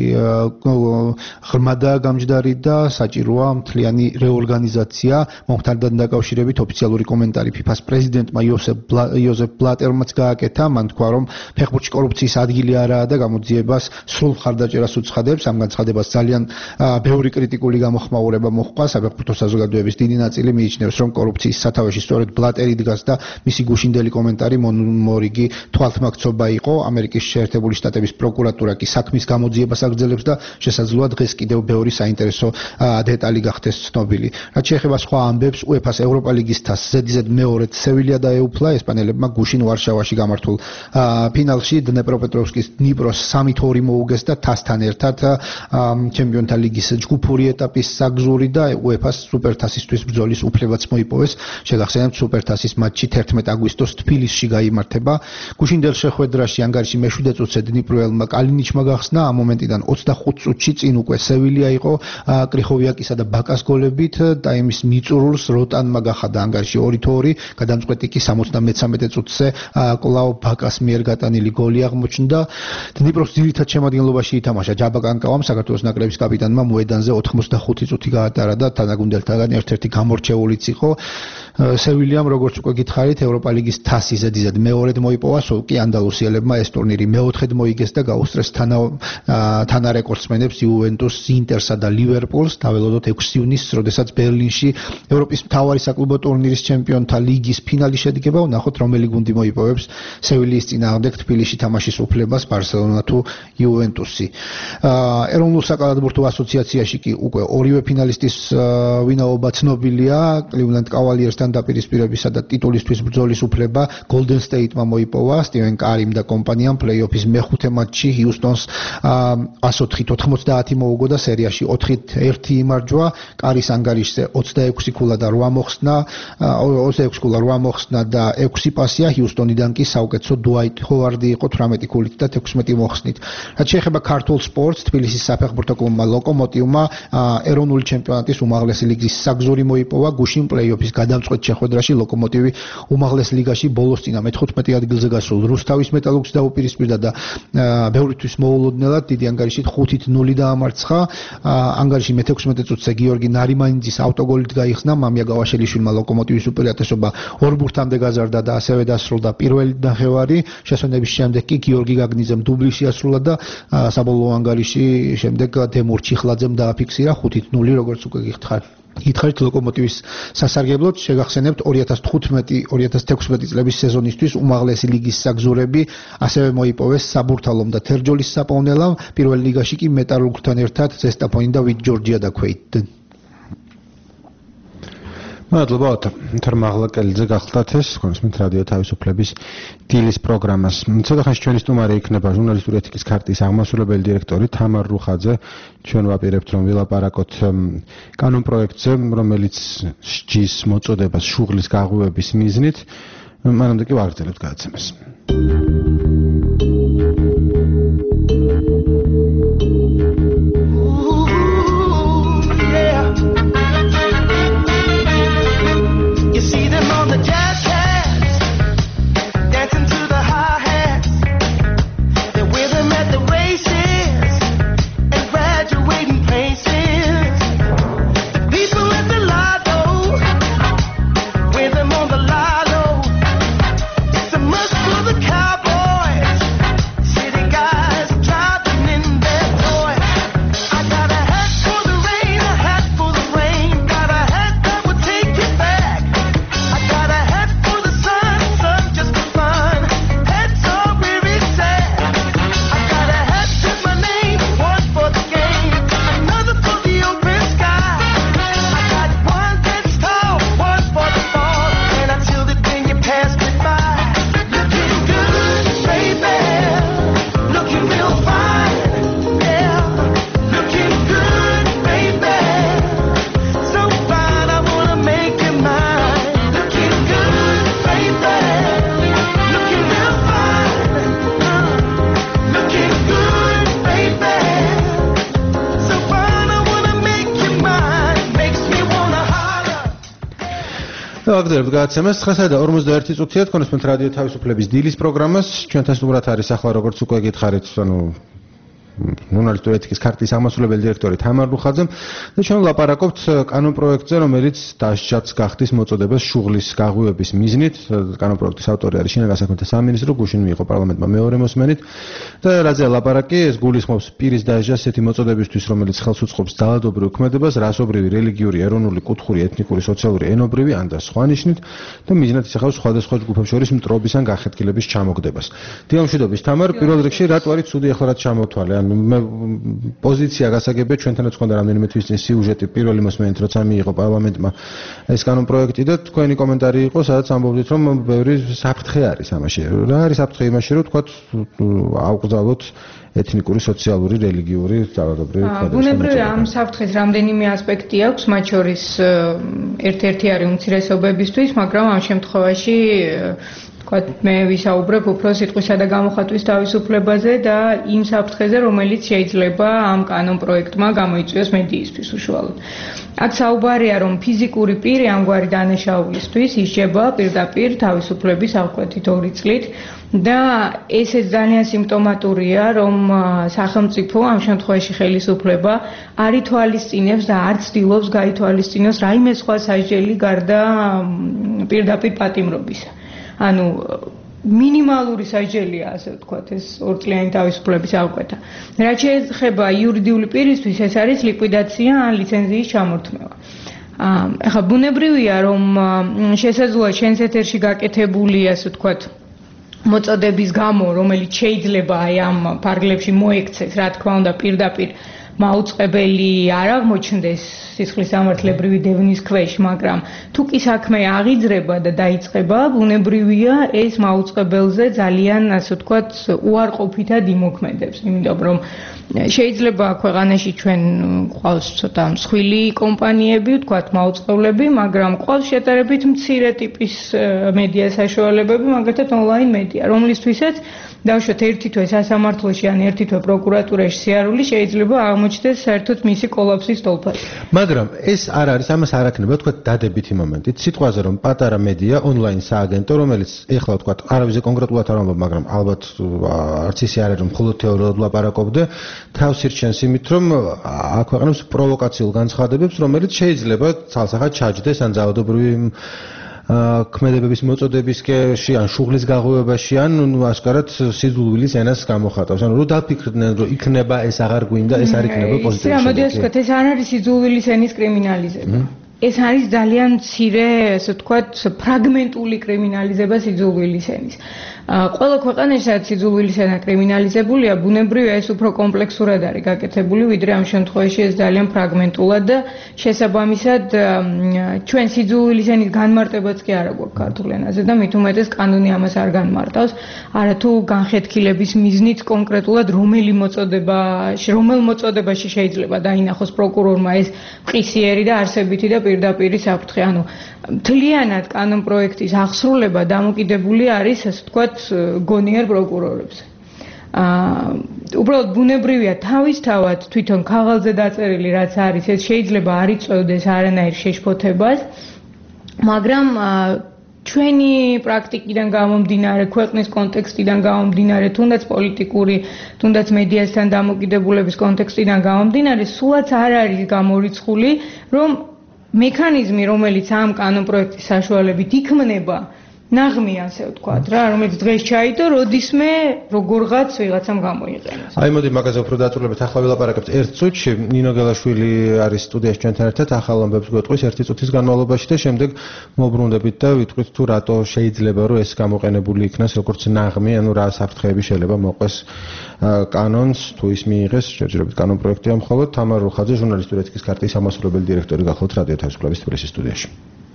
ღრმადაა გამჯდარი და საჭიროა მთლიანი რეორგანიზაცია. მომხდართან დაკავშირებით ოფიციალური კომენტარი FIFA-ს პრეზიდენტმა იოზეფ ბლატერმაც გააკეთა. მან თქვა, რომ ფეხბურთში კორუფციის ადგილი არაა და გამოძიებას სრულ მხარდაჭერას უცხადებს. ამ განცხადებას ძალიან ბევრი კრიტიკული გამოხმაურება მოჰყვა. საფეხბურთო საზოგადოების დიდი ნაწილი მიიჩნევს, რომ კორუფციის სათავეში სწორედ ბლატერი დგას და მისი გუშინდელი კომენტარი მორიგი თვალთმაქცობა იყო. ამერიკის შეერთებული შტატების პროკურატურა კი საქმის გამოძიებას აგრძელებს და შესაძლოა დღეს კიდევ ბევრი საინტერესო დეტალი გახდეს ცნობილი. რაც შეეხება სხვა ამბებს, UEFA-ს ევროპა ლიგის თასს ზედიზედ მეორედ სევილია დაეუფლა. ესპანელებმა გუშინ ვარშავაში გამართულ ფინალში დნეპროპეტროვსკის დნიპროს 3-2 მოუგეს და თასთან ერთად ჩემპიონთა ლიგის ჯგუფური ეტაპის საგზური და UEFA-ს სუპერთასისთვის ბრძოლის უფლებაც მოიპოვეს. შეგახსენებთ, სუპერთასის მატჩი 11 აგვისტოს თბილისში გაიმართება. გუშინდელ შეხვედრაში ანგარიში მე-7 წუთზე დნიპროელმა კალინიჩმა გახსნა. ამ მომენტიდან 25 წუთში წინ უკვე სევილია იყო კრიხოვიაკისა და ბაკას გოლებით და იმის მიწურულს როტანმა გახადა ანგარიში 2-2. გადამწყვეტი კი 73 წუთზე კლაო ბაკას მიერ გატანილი გოლი აღმოჩნდა. დნიპროს ძირითად შემადგენლობაში ითამაშა ჯაბა კანკავამ, საქართველოს ნაკრების კაპიტანმა მოედანზე 85 წუთი გაატარა და თანაგუნდელთაგან ერთ-ერთი გამორჩეულიც იყო. სევილიამ, როგორც უკვე გითხარით, ევროპა ლიგის თასი ზედიზედ მეორედ მოიპოვა, სულ კი ანდალუსიელებმა ეს ტურნირი მეოთხედ მოიგეს და გაუსწრეს თანარეკორდსმენებს იუვენტუსს, ინტერსა და ლივერპულს. დაველოდოთ 6 ივნისს, როდესაც ბერლინში ევროპის მთავარი საკლუბო ტურნირის ჩემპიონთა ლიგის ფინალი შედგება. ვნახოთ, რომელი გუნდი მოიპოვებს სევილიის წინააღმდეგ თბილისში თამაშის უფლებას. ბარსა ბარსელონა თუ იუვენტუსი. ეროვნულ საკალათბურთო ასოციაციაში კი უკვე ორივე ფინალისტის ვინაობა ცნობილია. კლივლენდ კავალიერსთან დაპირისპირებისა და ტიტულისთვის ბრძოლის უფლება Golden State-მა მოიპოვა სტივენ კარიმ და კომპანიამ პლეი-ოფის მეხუთე მატჩში ჰიუსტონს 104-90 მოუგო და სერიაში 4-1 იმარჯვა. კარის ანგარიშზე 26 ქულა და 8 მოხსნა, 26 ქულა 8 მოხსნა და 6 პასია. ჰიუსტონიდან კი საუკეთესო დუაიტ ჰოვარდი იყო 18 ქულით და 16 მოხსნით. რაც შეეხება ქართულ სპორტს, თბილისის საფეხბურთო კლუბმა ლოკომოტივმა ეროვნული ჩემპიონატის უმაღლესი ლიგის საგზური მოიპოვა. გუშინ პლეი-ოფის გადამწყვეტ შეხვედრაში ლოკომოტივი უმაღლეს ლიგაში ბოლოს წინა მე-15 ადგილზე გასულ რუსთავის მეტალურგს დაუპირისპირდა და ბევრისთვის მოულოდნელად დიდი ანგარიშით 5-0 დაამარცხა. ანგარიში მე-16 წუთზე გიორგი ნარიმანიძის ავტოგოლით გაიხსნა. მამია გავაშელიშვილმა ლოკომოტივის უპირატესობა 2 ბურთამდე გაზარდა და ასევე დასრულდა პირველი ნახევარი. შესვენების შემდეგ კი გიორგი გაგნიძემ დუბლი შეასრულა და საბოლოო ანგარიში შემდეგ დემურ ჩიხლაძემ დააფიქსირა 5-0, როგორც უკვე გითხარით ლოკომოტივის სასარგებლოდ. შეგახსენებთ 2015-2016 წლების სეზონისთვის უმაღლესი ლიგის საგზურები ასევე მოიპოვეს საბურთალომ და თერჯოლის საპოვნელამ. პირველ ლიგაში კი მეტალურგთან ერთად ზესტაფონი და ვიტ-ჯორჯია დაქვეითდნენ. მადლობა თორ მაღლაკელიძე გახლდათ ეს კონსმით რადიო თავისუფლების დილის პროგრამას. ცოტა ხანში ჩვენი სტუმარი იქნება ჟურნალისტური ეთიკის ქარტის აღმასრულებელი დირექტორი თამარ რუხაძე. ჩვენ ვაპირებთ რომ ვილაპარაკოთ კანონ პროექტზე, რომელიც სჯის მოწოდებას შუღლის გაღვივების მიზნით. მანამდე კი ვაგრძელებთ გადაცემას. ვაგრძელებთ გადაცემას 9:41 წუთია კონსპონდენტ რადიო თავისუფლების დილის პროგრამას. ჩვენთან სტუმრად არის ახლა როგორც უკვე გითხარით, ჟურნალისტური ეთიკის ქარტის აღმასრულებელი დირექტორი თამარ რუხაძე და ჩვენ ვლაპარაკობთ კანონ პროექტზე, რომელიც დასჯაც გახდის მოწოდებას შუღლის გაღვივების მიზნით. კანონ პროექტის ავტორი არის შინაგან საქმეთა სამინისტრო, გუშინ მიიღო პარლამენტმა მეორე მოსმენით და რაზეა ლაპარაკი, ეს გულისხმობს პირის დასჯას ესეთი მოწოდებისთვის, რომელიც ხელს უწყობს ძალადობრივ ქმედებას, რასობრივი, რელიგიური, ეროვნული, კუთხური, ეთნიკური, სოციალური, ენობრივი ან და სხვა ნიშნით და მიზნად ისახავს სხვადასხვა ჯგუფებს შორის მტრობის ან გახეთქილების ჩამოგდებას. დილამშვიდობის თამარ, პირველ რიგში რატო არის ცუდი ახლა რაც ჩამოვთვალე? მე პოზიცია გასაგებია ჩვენთანაც ხონდა რამდენიმე თვის წინ სიუჟეტი პირველი მოსმენით როცა მიიღო პარლამენტმა ეს კანონ პროექტი და თქვენი კომენტარი იყო სადაც ამბობდით რომ ბევრი საფრთხე არის ამაში. რა არის საფრთხე იმაში რომ თქვათ აუკრძალოთ ეთნიკური, სოციალური, რელიგიური, ძალადობრივი ქმედების? ბუნებრივია ამ საფრთხეს რამდენიმე ასპექტი აქვს, მათ შორის ერთ-ერთი არის უმცირესობებისთვის, მაგრამ ამ შემთხვევაში თქვათ მე ვისაუბრებ უფრო სიტყვისა და გამოხატვის თავისუფლებაზე და იმ საფრთხეზე, რომელიც შეიძლება ამ კანონ პროექტმა გამოიწვიოს მედიისთვის უშუალოდ. აქ საუბარია, რომ ფიზიკური პირი ამგვარი დანაშაულისთვის ისჯება პირდაპირ თავისუფლების აღკვეთით 2 წლით და ესეც ძალიან სიმპტომატურია, რომ სახელმწიფო ამ შემთხვევაში ხელისუფლება არ ითვალისწინებს და არ ცდილობს გაითვალისწინოს რაიმე სხვა სასჯელი გარდა პირდაპირ პატიმრობისა. ანუ მინიმალური სასჯელია, ასე ვთქვათ, ეს 2 წლიანი თავისუფლების აღკვეთა. რაც შეეხება იურიდიული პირისთვის, ეს არის ლიკვიდაცია ან ლიცენზიის ჩამორთმევა. ახლა ბუნებრივია, რომ შესაძლოა ჩვენს ეთერში გაკეთებული, ასე ვთქვათ, მოწოდების გამო, რომელიც შეიძლება აი ამ ფარგლებში მოექცეს, რა თქმა უნდა, პირდაპირ მაუწყებელი არ აღმოჩნდეს სისხლისამართლებრივი დევნის ქვეშ, მაგრამ თუ კი საქმე აღიძრება და დაიწყება, ბუნებრივია ეს მაუწყებელზე ძალიან, ასე ვთქვათ, უარყოფითად იმოქმედებს, იმიტომ რომ შეიძლება ქვეყანაში ჩვენ ყავს ცოტა მსხვილი კომპანიები, ვთქვათ, მაუწყებლები, მაგრამ ყავს შეტარებით მცირე ტიპის მედია საშუალებები, მაგალითად ონლაინ მედია, რომლისთვისაც დავუშვათ ერთი თვე სასამართლოში ან ერთი თვე პროკურატურაში სიარული შეიძლება აღმოჩნდეს საერთოდ მისი კოლაფსის თოლფაში. მაგრამ ეს არ არის, ამას არ აქნება თქვა დადებითი მომენტით. სიტყვაზე რომ პატარა მედია ონლაინ სააგენტო, რომელიც ეხლა თქვა არავის კონკრეტულად არ ამბობ, მაგრამ ალბათ არც ისე არ არის რომ მხოლოდ თეორიულად ვლაპარაკობდე, თავს ირჩენს იმით, რომ აქვეყნებს პროვოკაციულ განცხადებებს, რომელიც შეიძლება ცალსახად ჩაჯდეს ან ძალადობრივი ქმედებების მოწოდებისკენ ან შუღლის გაღვივებაში ან ასკარად სიძულვილის ენას გამოხატავს. ანუ რომ დაფიქრდნენ რომ იქნება ეს აღარ გვინდა, ეს არ იქნება პოზიტიური. ამოდიოს ვთქვათ, ეს არ არის სიძულვილის ენის კრიმინალიზება. ეს არის ძალიან მცირე, ასე ვთქვათ, ფრაგმენტული კრიმინალიზება სიძულვილის ენის. ყველა ქვეყანაში სადაც სიძულვილის ენა კრიმინალიზებულია, ბუნებრივია ეს უფრო კომპლექსურად არის გაკეთებული, ვიდრე ამ შემთხვევაში ეს ძალიან ფრაგმენტულად და შესაბამისად ჩვენ სიძულვილის ენის განმარტებაც კი არა გვაქვს ქართულ ენაზე და მით უმეტეს კანონი ამას არ განმარტავს, არათუ განხეთქილების მიზნით კონკრეტულად რომელ მოწოდებაში შეიძლება დაინახოს პროკურორმა ეს მყისიერი და არსებითი და პირდაპირი საფრთხე. ანუ მთლიანად კანონპროექტის აღსრულება დამოკიდებული არის, ასე ვთქვათ, გონიერ პროკურორებზე. უბრალოდ ბუნებრივია თავისთავად თვითონ ქაღალდზე დაწერილი რაც არის, ეს შეიძლება არ იწვევდეს არანაირ შეშფოთებას, მაგრამ ჩვენი პრაქტიკიდან გამომდინარე, ქვეყნის კონტექსტიდან გამომდინარე, თუნდაც პოლიტიკური, თუნდაც მედიასთან დამოკიდებულების კონტექსტიდან გამომდინარე, სულაც არ არის გამორიცხული, რომ მექანიზმი, რომელიც ამ კანონპროექტის საშუალებით იქმნება, ნაღმი ასე ვთქვათ რა, რომელიც დღეს ჩაიდო, როდისმე როგორღაც ვიღაცამ გამოიყენოს. აი მოდი მაგაზე უფრო დაწვრილებით ახლა ვილაპარაკებთ ერთ წუთში. ნინო გელაშვილი არის სტუდიაში ჩვენთან ერთად, ახალ ამბებს გვეტყვის ერთი წუთის განმავლობაში და შემდეგ მოbrunდებით და ვიტყვით თუ რატო შეიძლება რომ ეს გამოყენებული იქნას როგორც ნაღმი, ანუ რა საფრთხეები შეიძლება მოყვეს კანონს, თუ ის მიიღეს, ჯერჯერობით კანონპროექტია მხოლოდ. თამარ რუხაძე, ჟურნალისტური ეთიკის ქარტიის ამასრულებელი დირექტორი გახლავთ რადიო თავისუფლების თბილისის სტუდიაში.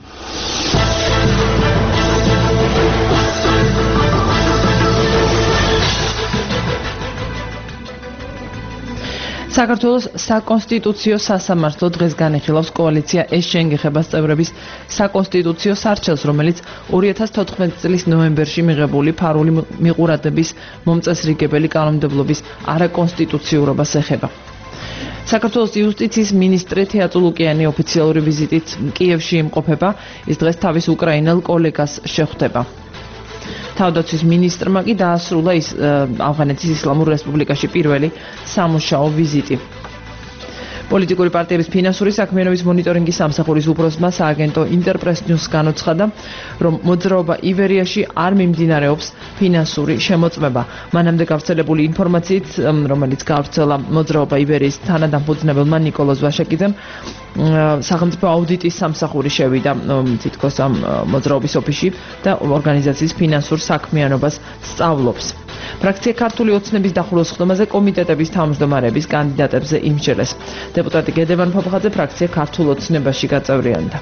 საქართველოს საკონსტიტუციო სასამართლო დღეს განიხილავს კოალიცია ეს შეengეხებას წევრების საკონსტიტუციო სარჩელს, რომელიც 2014 წლის ნოემბერში მიღებული ფარული მიყურადების მომწესრიგებელი კანონმდებლობის არაკონსტიტუციურობას ეხება. საქართველოს იუსტიციის მინისტრი თეატო ლუკიანი ოფიციალური ვიზიტით კიევში იმყოფება, ის დღეს თავის უკრაინელ კოლეგას შეხვდება. თავდაცვის მინისტრმა კი დაასრულა ის ავღანეთის ისლამურ რესპუბლიკაში პირველი სამუშაო ვიზიტი. პოლიტიკური პარტიების ფინანსური საქმიანობის მონიტორინგის სამსახურის უფროსმა სააგენტო ინტერპრეს ნიუს განუცხადა, რომ მოძრაობა ივერიაში არ მიმდინარეობს ფინანსური შემოწმება. მანამდე გავრცელებული ინფორმაციით, რომელიც გავრცელა მოძრაობა ივერიის თანადამფუძნებელმა ნიკოლოზ ვაშაკიძემ, სახელმწიფო აუდიტის სამსახური შევიდა თითქოს ამ მოძრაობის ოფისში და ორგანიზაციის ფინანსურ საქმიანობას სწავლობს. ფრაქცია ქართული ოცნების დახურვის ხდომაზე კომიტეტების თავმჯდომარეების კანდიდატებზე იმსჯელეს. დეპუტატი გედევან ფოფხაძე ფრაქცია ქართულ ოცნებაში გაწევრიანდა.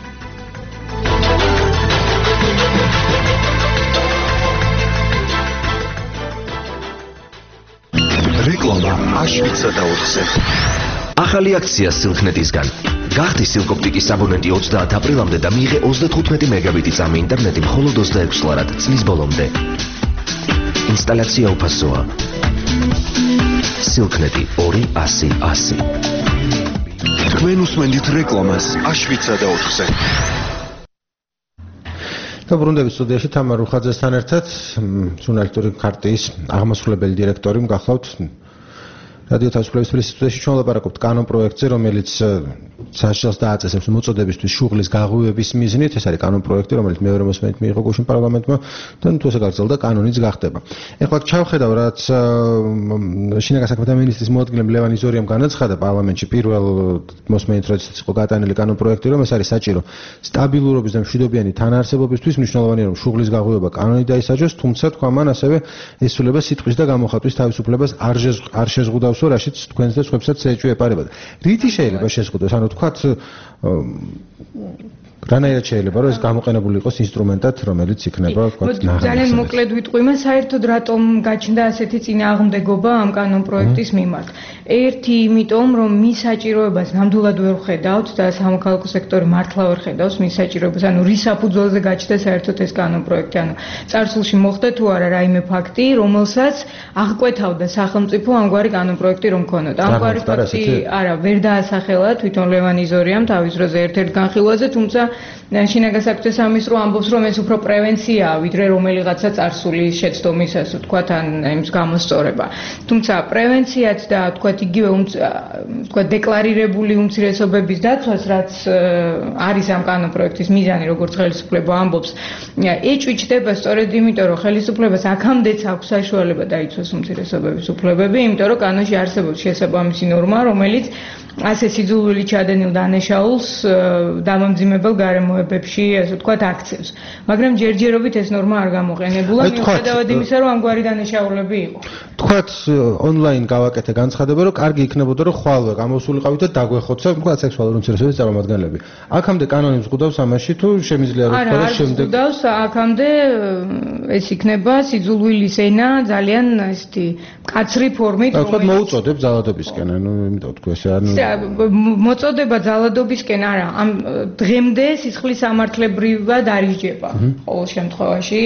რეკლამა აშვიცა და 4-ზე. ახალი აქცია სილქნეტისგან. გახდი სილკოპტიკის აბონენტი 30 აპრილამდე და მიიღე 35 მეგაბიტი წამი ინტერნეტი მხოლოდ 26 ლარად წლის ბოლომდე. ინსტალაცია უფასოა. სილქნეტი 200-100. თქვენ უსმენთ რეკლამას აშვიცა და 4-ზე. დაბრუნდებით სტუდიაში თამარ რუხაძესთან ერთად, ჟურნალისტური ქარტიის აღმასრულებელი დირექტორი გახლავთ. რადიო თავისუფლების თბილისის სტუდიაში ჩვენ ვლაპარაკობთ კანონპროექტზე, რომელიც სასჯელს დააწესებს მოწოდებისთვის შუღლის გაღვივების მიზნით. ეს არის კანონპროექტი, რომელიც მეორე მოსმენით მიიღო გუშინ პარლამენტმა და თუ ესე გაგრძელდა კანონიც გახდება. ეხლა ჩავხედავ, რაც შინაგან საქმეთა მინისტრის მოადგილემ ლევან იზორიამ განაცხადა პარლამენტში პირველ მოსმენით, როდესაც იყო გატანილი კანონპროექტი, რომ ეს არის საჭირო სტაბილურობის და მშვიდობიანი თანაარსებობისთვის, მნიშვნელოვანია რომ შუღლის გაღვივება კანონით დაისაჯოს, თუმცა თქვა მან ასევე ესულება სიტყვის და გამოხატვის თავისუფლებას არ შეზღუდავსო, რაშიც თქვენს და სხვებსაც ეჭვი ეპარებოდა. რითი შეიძლება შეზღუდოს? ანუ თქვათ რანაირად შეიძლება რომ ეს გამოყენებული იყოს ინსტრუმენტად, რომელიც იქნება თქვათ ძალიან მოკლედ ვიტყვი, მას საერთოდ რატომ გაჩნდა ასეთი წინააღმდეგობა ამ კანონპროექტის მიმართ. ერთი, იმიტომ რომ მის საჭიროებას ნამდვილად ვერ ხედავთ და სამოქალაქო სექტორი მართლა ვერ ხედავს მის საჭიროებას, ანუ რის საფუძველზე გაჩნდა საერთოდ ეს კანონპროექტი, ანუ წარსულში მოხდა თუ არა რაიმე ფაქტი, რომელსაც აღკვეთავდა სახელმწიფო ამგვარი კანონპროექტი რომ ქონოდა. ამგვარი ფაქტი არა, ვერ დაასახელა თვითონ ლევან იზორიამ თავის დროზე ერთ-ერთ განხილვაზე, თუმცა შინაგან საქმეთა სამინისტრო ამბობს, რომ ეს უფრო პრევენციაა, ვიდრე რომელიღაცა წარსული შეცდომის, ასე ვთქვათ, ან იმის გამოსწორება. თუმცა პრევენციაც და ვთქვათ, იგივე ვთქვათ, დეკლარირებული უმცირესობების დაცვას, რაც არის ამ კანონპროექტის მიზანი, როგორც ხელისუფლება ამბობს, ეჭვი ჩდება სწორედ იმიტომ, რომ ხელისუფლებას აქამდეც აქვს საშუალება დაიცვას უმცირესობების უფლებები, იმიტომ რომ კანონში არსებობს შესაბამისი ნორმა, რომელიც ასე სიძულვილი ჩადენილ დანაშაულს დამამძიმებელ გარემოებებში, ასე ვთქვათ, აქცევს. მაგრამ ჯერჯერობით ეს ნორმა არ გამოყენებულა, მიუხედავად იმისა, რომ ამგვარი დანაშაულები იყო. თქვათ ონლაინ გავაკეთე განცხადება, რომ კარგი იქნებოდა, რომ ხვალვე გამოსულიყავით და დაგვეხოცა, თქვათ, სექსუალური უმცირესობების წარმომადგენლები. აქამდე კანონი მზღუდავს ამაში, თუ შემიძლია რომ თქვა და შემდეგ მზღუდავს, აქამდე ეს იქნება სიძულვილის ენა ძალიან ესეთი მკაცრი ფორმით, თქვათ, მოუწოდებ ძალადობისკენ, ანუ იმიტომ თქვა ესე, ანუ მოწოდება ძალადობისკენ არა, ამ დღემდე სისხლის სამართლებრივად არიჯება ყოველ შემთხვევაში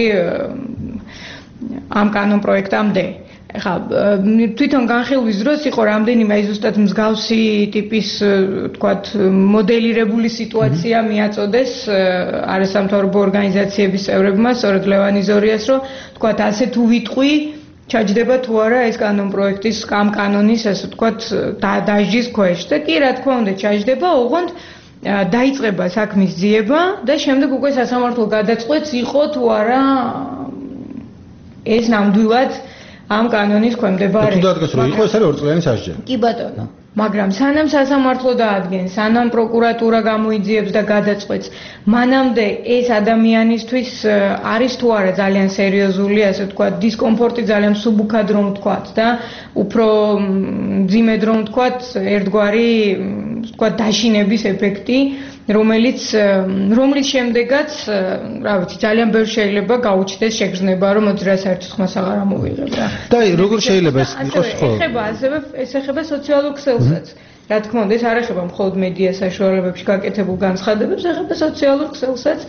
ამ კანონპროექტამდე. ეხლა თვითონ განხილვის დროს იყო რამდენიმე აი ზუსტად მსგავსი ტიპის თქვათ მოდელირებული სიტუაცია მიაწოდეს არასამთავრობო ორგანიზაციების წევრებმა, სწორედ ლევან იზორიას, რომ თქვათ ასე თუ ვიტყვი ჩაჯდება თუ არა ეს კანონპროექტის ამ კანონის ასე ვთქვათ დაჟის ქვეშ და კი რა თქმა უნდა ჩაჯდება, ოღონდ დაიწყება საქმის ძიება და შემდეგ უკვე სასამართლო გადაწყვეტს იყო თუ არა ეს ნამდვილად ამ კანონის ქვემდებარე. თუ დადგეს რომ იყო ეს არის ორწლიანი სასჯელი. კი ბატონო. მაგრამ სანამ სასამართლო დაადგენს, სანამ პროკურატურა გამოიძიებს და გადაწყვეტს, მანამდე ეს ადამიანისთვის არის თუ არა ძალიან სერიოზული, ასე ვთქვათ, დისკომფორტი ძალიან მსუბუქად რომ ვთქვათ და უფრო მძიმედ რომ ვთქვათ, ერთგვარი ვთქვათ დაშინების ეფექტი, რომელიც შემდეგაც, რა ვიცი, ძალიან ბევრ შეიძლება გაუჩნდეს შეგრძნება, რომ მოდი რა საერთოდ ხმას აღარ ამოვიღებ რა. და როგორ შეიძლება ეს იყოს ხოლმე? ეს ეხება სოციალურ ქსელსაც. რა თქმა უნდა, ეს არ ეხება მხოლოდ მედია საშუალებებში გაკეთებულ განცხადებებს, ეხება სოციალურ ქსელსაც,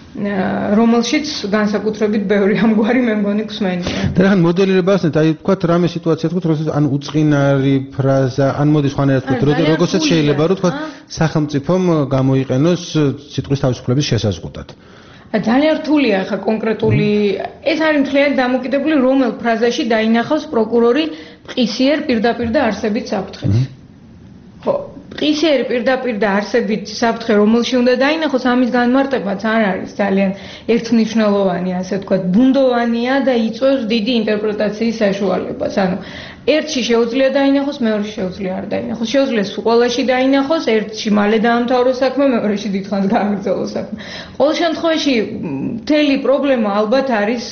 რომელშიც განსაკუთრებით ბევრი ამგვარი მე მგონი გვსმენია. და რახან მოდელირებას ნეთ, აი თქვათ რამე სიტუაცია თქვათ, როდესაც ან უწყინარი ფრაზა, ან მოდი სხვანაირად თქვათ, როგორცაც შეიძლება რომ თქვათ სახელმწიფომ გამოიყენოს სიტყვის თავისუფლების შესაზღუდად. ძალიან რთულია ხა კონკრეტული ეს არის მთლიანად დამოკიდებული რომელ ფრაზაში დაინახავს პროკურორი მყისიერ პირდაპირ და არსებით საფრთხეს. ხო, მყისიერი პირდაპირ და არსებით საფრთხე რომელში უნდა დაინახოს, ამის განმარტებაც არ არის ძალიან ერთმნიშვნელოვანი, ასე ვთქვათ, ბუნდოვანია და იწვევს დიდი ინტერპრეტაციის საშუალებას. ანუ ერთში შეუძლია დაინახოს, მეორეში შეუძლია არ დაინახოს. შეუძლია ყველაში დაინახოს, ერთში მალე დაამთავროს საქმე, მეორეში დიდხანს გააგრძელოს საქმე. ყოველ შემთხვევაში მთელი პრობლემა ალბათ არის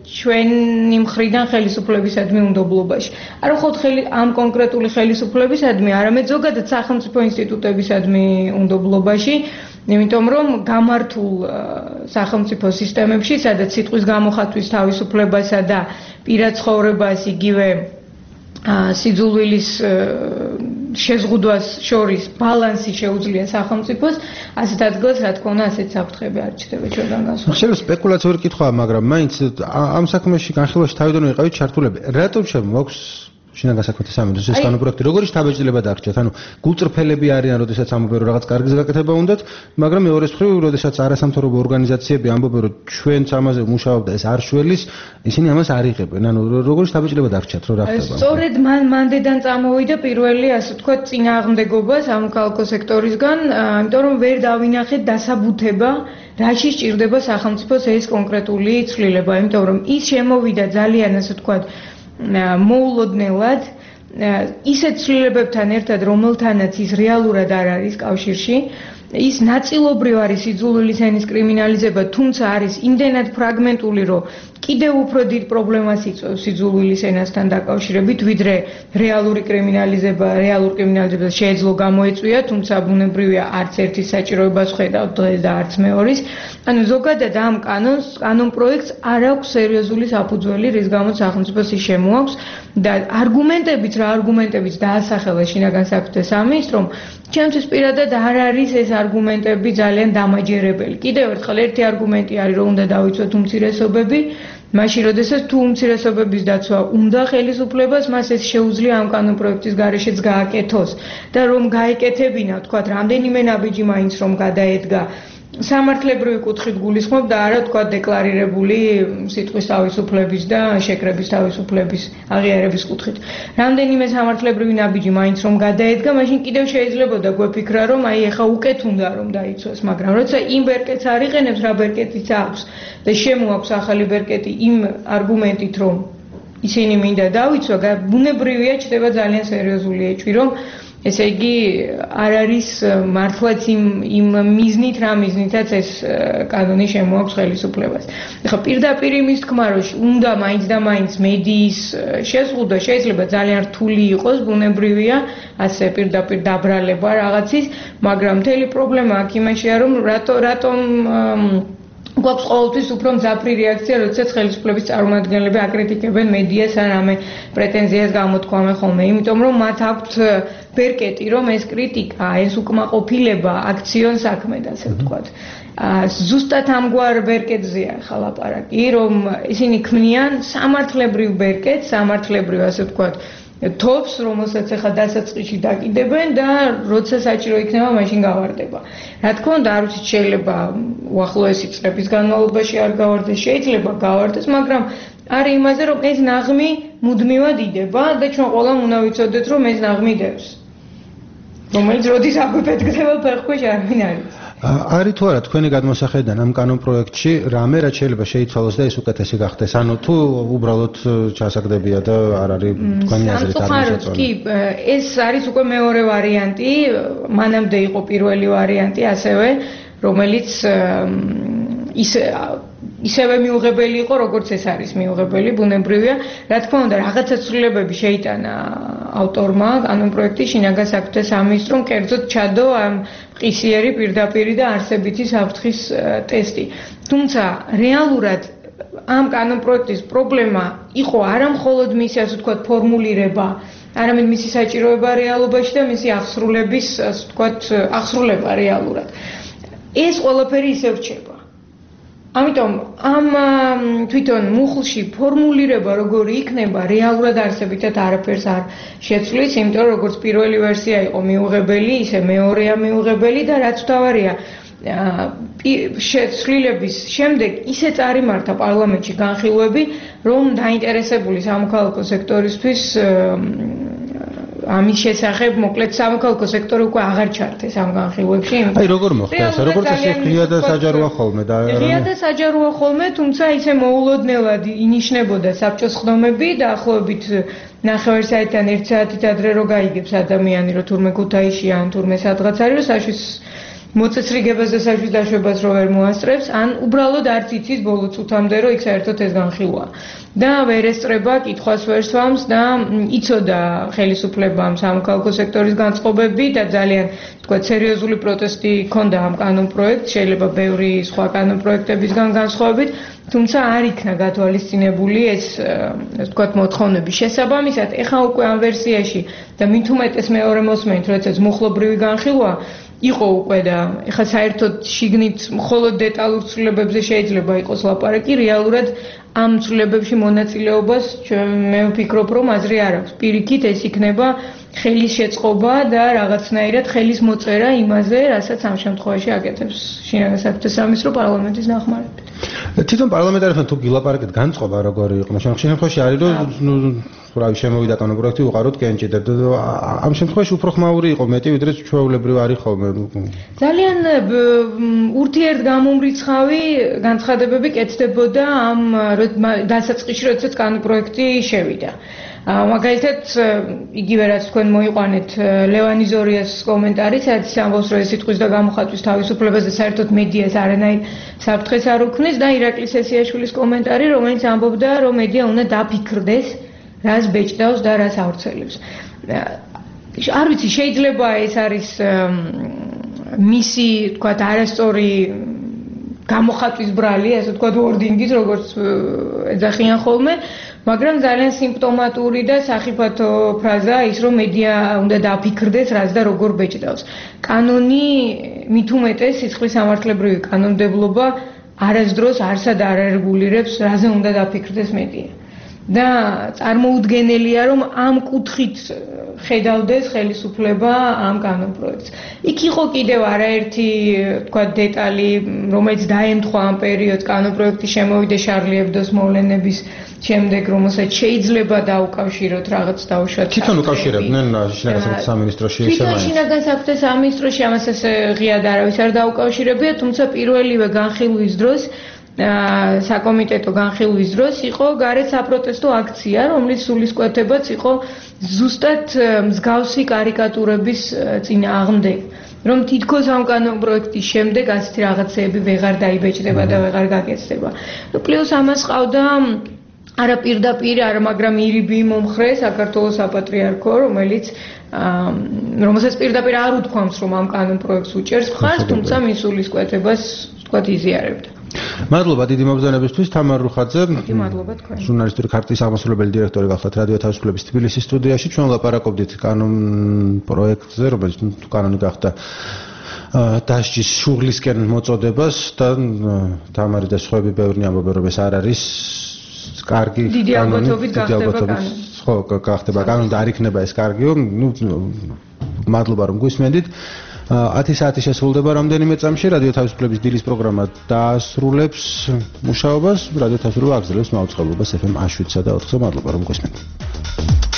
ჩვენი მხრიდან ხელისუფლებისადმი უნდობლობაში. არა მხოლოდ ამ კონკრეტული ხელისუფლებისადმი, არამედ ზოგადად სახელმწიფო ინსტიტუტებისადმი უნდობლობაში, იმიტომ რომ გამართულ სახელმწიფო სისტემებში, სადაც სიტყვის გამოხატვის თავისუფლებასა და პირად ცხოვრებას იგივე სიძულვილის შეზღუდვას შორის ბალანსი შეუძლია სახელმწიფოს, ასეთ ადგილას რა თქმა უნდა ასეთ საფრთხეები არ ჩნდება ჩვენგან გასულ. შეიძლება სპეკულაციური კითხვაა, მაგრამ მაინც ამ საქმეში განხილვაში თავიდანვე იყავით ჩართულები. რატომ შემოაქვს შინაგან საქმეთა სამინისტროს ეს კანონპროექტი როგორი შთაბეჭდილება დაგჭირთ? ანუ გულწრფელები არიან, როდესაც ამბობენ, რომ რაღაც კარგი გაკეთება უნდათ, მაგრამ მეორეს მხრივ, როდესაც არასამთავრობო ორგანიზაციები ამბობენ, რომ ჩვენც ამაზე ვმუშაობთ და ეს არ შველის, ისინი ამას არ იღებენ. ანუ როგორი შთაბეჭდილება დაგჭირთ, რომ რა ხდება? სწორედ მანდედან წამოვიდა პირველი, ასე ვთქვათ, წინააღმდეგობა სამოქალაქო სექტორისგან, იმიტომ რომ ვერ დავინახეთ დასაბუთება, რაში სჭირდება სახელმწიფოს ეს კონკრეტული ცვლილება, იმიტომ რომ ის შემოვიდა ძალიან, ასე ვთქვათ, მოულოდნელად, ისეთ ცვლილებებთან ერთად, რომელთანაც ის რეალურად არ არის კავშირში, ის ნაწილობრივ არის იძულვილის ენის კრიმინალიზება, თუმცა არის იმდენად ფრაგმენტული, რომ კიდევ უფრო დიდ პრობლემას იწვევს იძულვილის ენასთან დაკავშირებით, ვიდრე რეალური კრიმინალიზება, რეალურ კრიმინალიზებას შეეძლო გამოეწვია, თუმცა ბუნებრივია არც ერთის საჭიროებას ხედავთ დღეს და არც მეორის. ანუ ზოგადად ამ კანონპროექტს არ აქვს სერიოზული საფუძველი, რის გამოც სახელმწიფოს ის შემოაქვს და არგუმენტებიც დაასახელა შინაგან საქმეთა სამინისტრომ, ჩემთვის პირადად არ არის ეს არგუმენტები ძალიან დამაჯერებელი. კიდევ ერთხელ ერთი არგუმენტი არის, რომ უნდა დავიცვათ უმცირესობები, მაშინ როდესაც თუ უმცირესობების დაცვა უნდა ხელისუფლებას, მას ეს შეუძლია ამ კანონპროექტის გარეშეც გააკეთოს და რომ გაეკეთებინა, თქვათ, რამდენიმე ნაბიჯი მაინც რომ გადაედგა სამართლებრივი კუთხით გულისხმობ და არა თქვა დეკლარირებული სიტყვის თავისუფლების და შეკრების თავისუფლების აღიარების კუთხით. რამდენიმე სამართლებრივი ნაბიჯი მაინც რომ გადაედგა, მაშინ კიდევ შეიძლებოდა გვეფიქრა, რომ აი ეხა უკეთ უნდა რომ დაიცვას, მაგრამ როცა იმ ბერკეტს არ იყენებს, რა ბერკეტიც აქვს და შემოაქვს ახალი ბერკეტი იმ არგუმენტით, რომ ისინი მინდა დავიცვა, ბუნებრივია ჩდება ძალიან სერიოზული ეჭვი, რომ ესე იგი არ არის მართლაც იმ მიზნით, რა მიზნითაც ეს კანონი შემოაქვს ხელისუფლებას. ეხლა პირდაპირ იმის თქმა, რომ უნდა მაინც და მაინც მედიის შეზღუდვა შეიძლება ძალიან რთული იყოს, ბუნებრივია, ასე პირდაპირ დაბრალება რაღაცის, მაგრამ მთელი პრობლემა აქ იმაშია, რომ რატომ გვაქვს ყოველთვის უფრო მძაფრი რეაქცია, როდესაც ხელისუფლების წარმომადგენლები აკრიტიკებენ მედიას ან რამე პრეტენზიას გამოთქვამენ ხოლმე, იმიტომ რომ მათ აქვთ ბერკეტი, რომ ეს კრიტიკა, ეს უკმაყოფილება აქციონ საქმედ, ასე ვთქვათ. ზუსტად ამგვარ ბერკეტზეა ახლა ლაპარაკი, რომ ისინი ქმნიან სამართლებრივ ბერკეტს, სამართლებრივ, ასე ვთქვათ, თოფს, რომელსაც ახლა დასაწყისში დაკიდებენ და როცა საჭირო იქნება, მაშინ გავარდება. რა თქმა უნდა, არ ვიცით, შეიძლება უახლოესი წლების განმავლობაში არ გავარდეს, შეიძლება გავარდეს, მაგრამ არის იმაზე, რომ ეს ნაღმი მუდმივად იდება და ჩვენ ყველამ უნდა ვიცოდეთ, რომ ეს ნაღმი დევს. რომელიც როდის აგვიფეთქდება ფეხქვეშ არ ვინ არის. არის თუ არა თქვენი გადმოსახედიდან ამ კანონპროექტში რამე რაც შეიძლება შეიცვალოს და ეს უკეთესი გახდეს? ანუ თუ უბრალოდ ჩასაგდებია და არ არის თქვენი აზრით არ მოწონს? კი, ეს არის უკვე მეორე ვარიანტი, მანამდე იყო პირველი ვარიანტი ასევე, რომელიც ისევე მიუღებელი იყო, როგორც ეს არის მიუღებელი, ბუნებრივია. რა თქმა უნდა, რაღაცა ცვლილებები შეიტანა ავტორმა კანონპროექტის შინაგან საქმეთა სამინისტრომ, კერძოდ ჩადო ამ ყისიერი პირდაპირი და არსებითი საფრთხის ტესტი. თუმცა რეალურად ამ კანონპროექტის პრობლემა იყო არა მხოლოდ მისი, ასე ვთქვათ, ფორმულირება, არამედ მისი საჭიროება რეალობაში და მისი აღსრულების, ასე ვთქვათ, აღსრულება რეალურად. ეს ყველაფერი ისევ რჩება. ამიტომ ამ თვითონ მუხლში ფორმულირება როგორი იქნება რეალურად არსებითად არაფერს არ შეცვლის, იმიტომ რომ როგორც პირველი ვერსია იყო მიუღებელი, ისე მეორეა მიუღებელი და რაც თავარია შეცვლილების შემდეგ ისე წარიმართა პარლამენტში განხილვები, რომ დაინტერესებული სამოქალაქო სექტორისთვის ამის შესახებ, მოკლედ სამოქალაქო სექტორი უკვე აღარ ჩართეს ამ განხილვებში. აი როგორ მოხდა ეს? როგორც ესე ღია და საჯაროა ხოლმე და ღია და საჯაროა ხოლმე, თუმცა ისე მოულოდნელად ინიშნებოდა საბჭოს ხდომები და ახლობით 9 საათიდან 1 საათით ადრე რო გაიგებს ადამიანი, რომ თურმე ქუთაისშია ან თურმე სადღაც არის, რომ საშვის მოწესრიგებას და საშვის დაშვებას რო ვერ მოასწრებს, ან უბრალოდ არც იცის ბოლო წუთამდე, რომ იქ საერთოდ ეს განხილვა. და ვერ ესწრება, კითხვას ვერ სვამს და იცოდა ხელისუფლებამ სამოქალაქო სექტორის განწყობები და ძალიან, თქვათ, სერიოზული პროტესტი ჰქონდა ამ კანონპროექტს, შეიძლება ბევრი სხვა კანონპროექტებისგან განსხვავებით, თუმცა არ იქნა გათვალისწინებული ეს, თქვათ, მოთხოვნები. შესაბამისად, ეხა უკვე ამ ვერსიაში და მით უმეტეს მეორე მოსმენით, როდესაც მუხლობრივი განხილვა, იყო უკვე და ეხლა საერთოდ შიგნით მხოლოდ დეტალურ ცვლილებებზე შეიძლება იყოს ლაპარაკი, რეალურად ამ ცვლილებებში მონაწილეობას მე ვფიქრობ, რომ აზრი არ აქვს. პირიქით ეს იქნება ხელის შეწყობა და რაღაცნაირად ხელის მოწერა იმაზე, რასაც ამ შემთხვევაში აკეთებს შინაგან საქმეთა სამინისტრო პარლამენტის დახმარებით. თვითონ პარლამენტარებთან თუ გილაპარაკეთ განწყობა როგორი იყო? შემთხვევაში არის რომ რავი შემოვიდა კანონპროექტი უყაროთ კენჭიდებ და ამ შემთხვევაში უფრო ხმაური იყო მეტი ვიდრე ჩვეულებრივ არის ხოლმე. ძალიან ურთიერთგამომრიცხავი განცხადებები კეთდებოდა ამ დასაწყისში, როდესაც კანონპროექტი შევიდა. მაგალითად, იგივე რაც თქვენ მოიყვანეთ ლევანი ზორიას კომენტარი, სადაც ამბობს, რომ ეს სიტყვის და გამოხატვის თავისუფლებას და საერთოდ მედიას არანაირ საფრთხეს არ უქმნის და ირაკლი სესიაშვილის კომენტარი, რომელიც ამბობდა, რომ მედია უნდა დაფიქრდეს, რას ბეჭდავს და რას ავრცელებს. არ ვიცი, შეიძლება ეს არის მისი, თქვათ, არასწორი გამოხატვის ბრალი, ასე ვთქვათ, ვორდინგით, როგორც ეძახიან ხოლმე, მაგრამ ძალიან სიმპტომატური და სახიფათო ფრაზაა ის, რომ მედია უნდა დაფიქრდეს, რაც და როგორ ბეჭდავს. კანონი მით უმეტეს სიცხლის სამართლებრივი კანონმდებლობა არასდროს არსად არ არეგულირებს, რაზე უნდა დაფიქრდეს მედია. და წარმოუდგენელია, რომ ამ კუთხით ხედავდეს ხელისუფლება ამ კანონპროექტს. იქ იყო კიდევ არაერთი, თქვათ, დეტალი, რომელიც დაემთხვა ამ პერიოდს კანონპროექტის შემოვიდა შარლი ებდოს მოვლენების შემდეგ, რომელსაც შეიძლება დაუკავშიროთ რაღაც დაუშვათ. თვითონ უკავშირებდნენ შინაგან საქმეთა სამინისტროში ესე თვითონ შინაგან საქმეთა სამინისტროში ამას ესე ღიად არავის არ დაუკავშირებია, თუმცა პირველივე განხილვის დროს საკომიტეტო განხილვის დროს იყო გარეთ საპროტესტო აქცია, რომლის სულისკვეთებაც იყო ზუსტად მსგავსი კარიკატურების წინააღმდეგ, რომ თითქოს ამ კანონპროექტის შემდეგ ასეთი რაღაცეები ვეღარ დაიბეჭდება და ვეღარ გაკეთდება. პლუს ამას ყავდა არა პირდაპირ, არა მაგრამ ირიბი მომხრე საქართველოს საპატრიარქო, რომელსაც პირდაპირ არ უთქვამს, რომ ამ კანონპროექტს უჭერს მხარს, თუმცა მის სულისკვეთებას, თქვათ, იზიარებდა. მადლობა დიდი მოგზაურობისთვის თამარ რუხაძე. მადლობა თქვენ. ჟურნალისტური ქარტიის აღმასრულებელი დირექტორი გახდათ რადიო თავისუფლების თბილისის სტუდიაში. ჩვენ ლაპარაკობდით კანონპროექტზე, რომელიც კანონი გახდა დასჯის შუღლისკენ მოწოდებას და თამარი და სხვაები ბევრი ამბობენ, რომ ეს არ არის კარგი დიდი ალბათობით ხო გახდება კანონი და არ იქნება ეს კარგიო. მადლობა რომ გვისმენდით. 10 საათი შესრულდება რამდენიმე წამში რადიო თავისუფლების დილის პროგრამა დაასრულებს მუშაობას. რადიო თავისუფლება აგრძელებს მაუწყებლობას FM 7-სა და 4-ზე. მადლობა რომ გვისმენთ.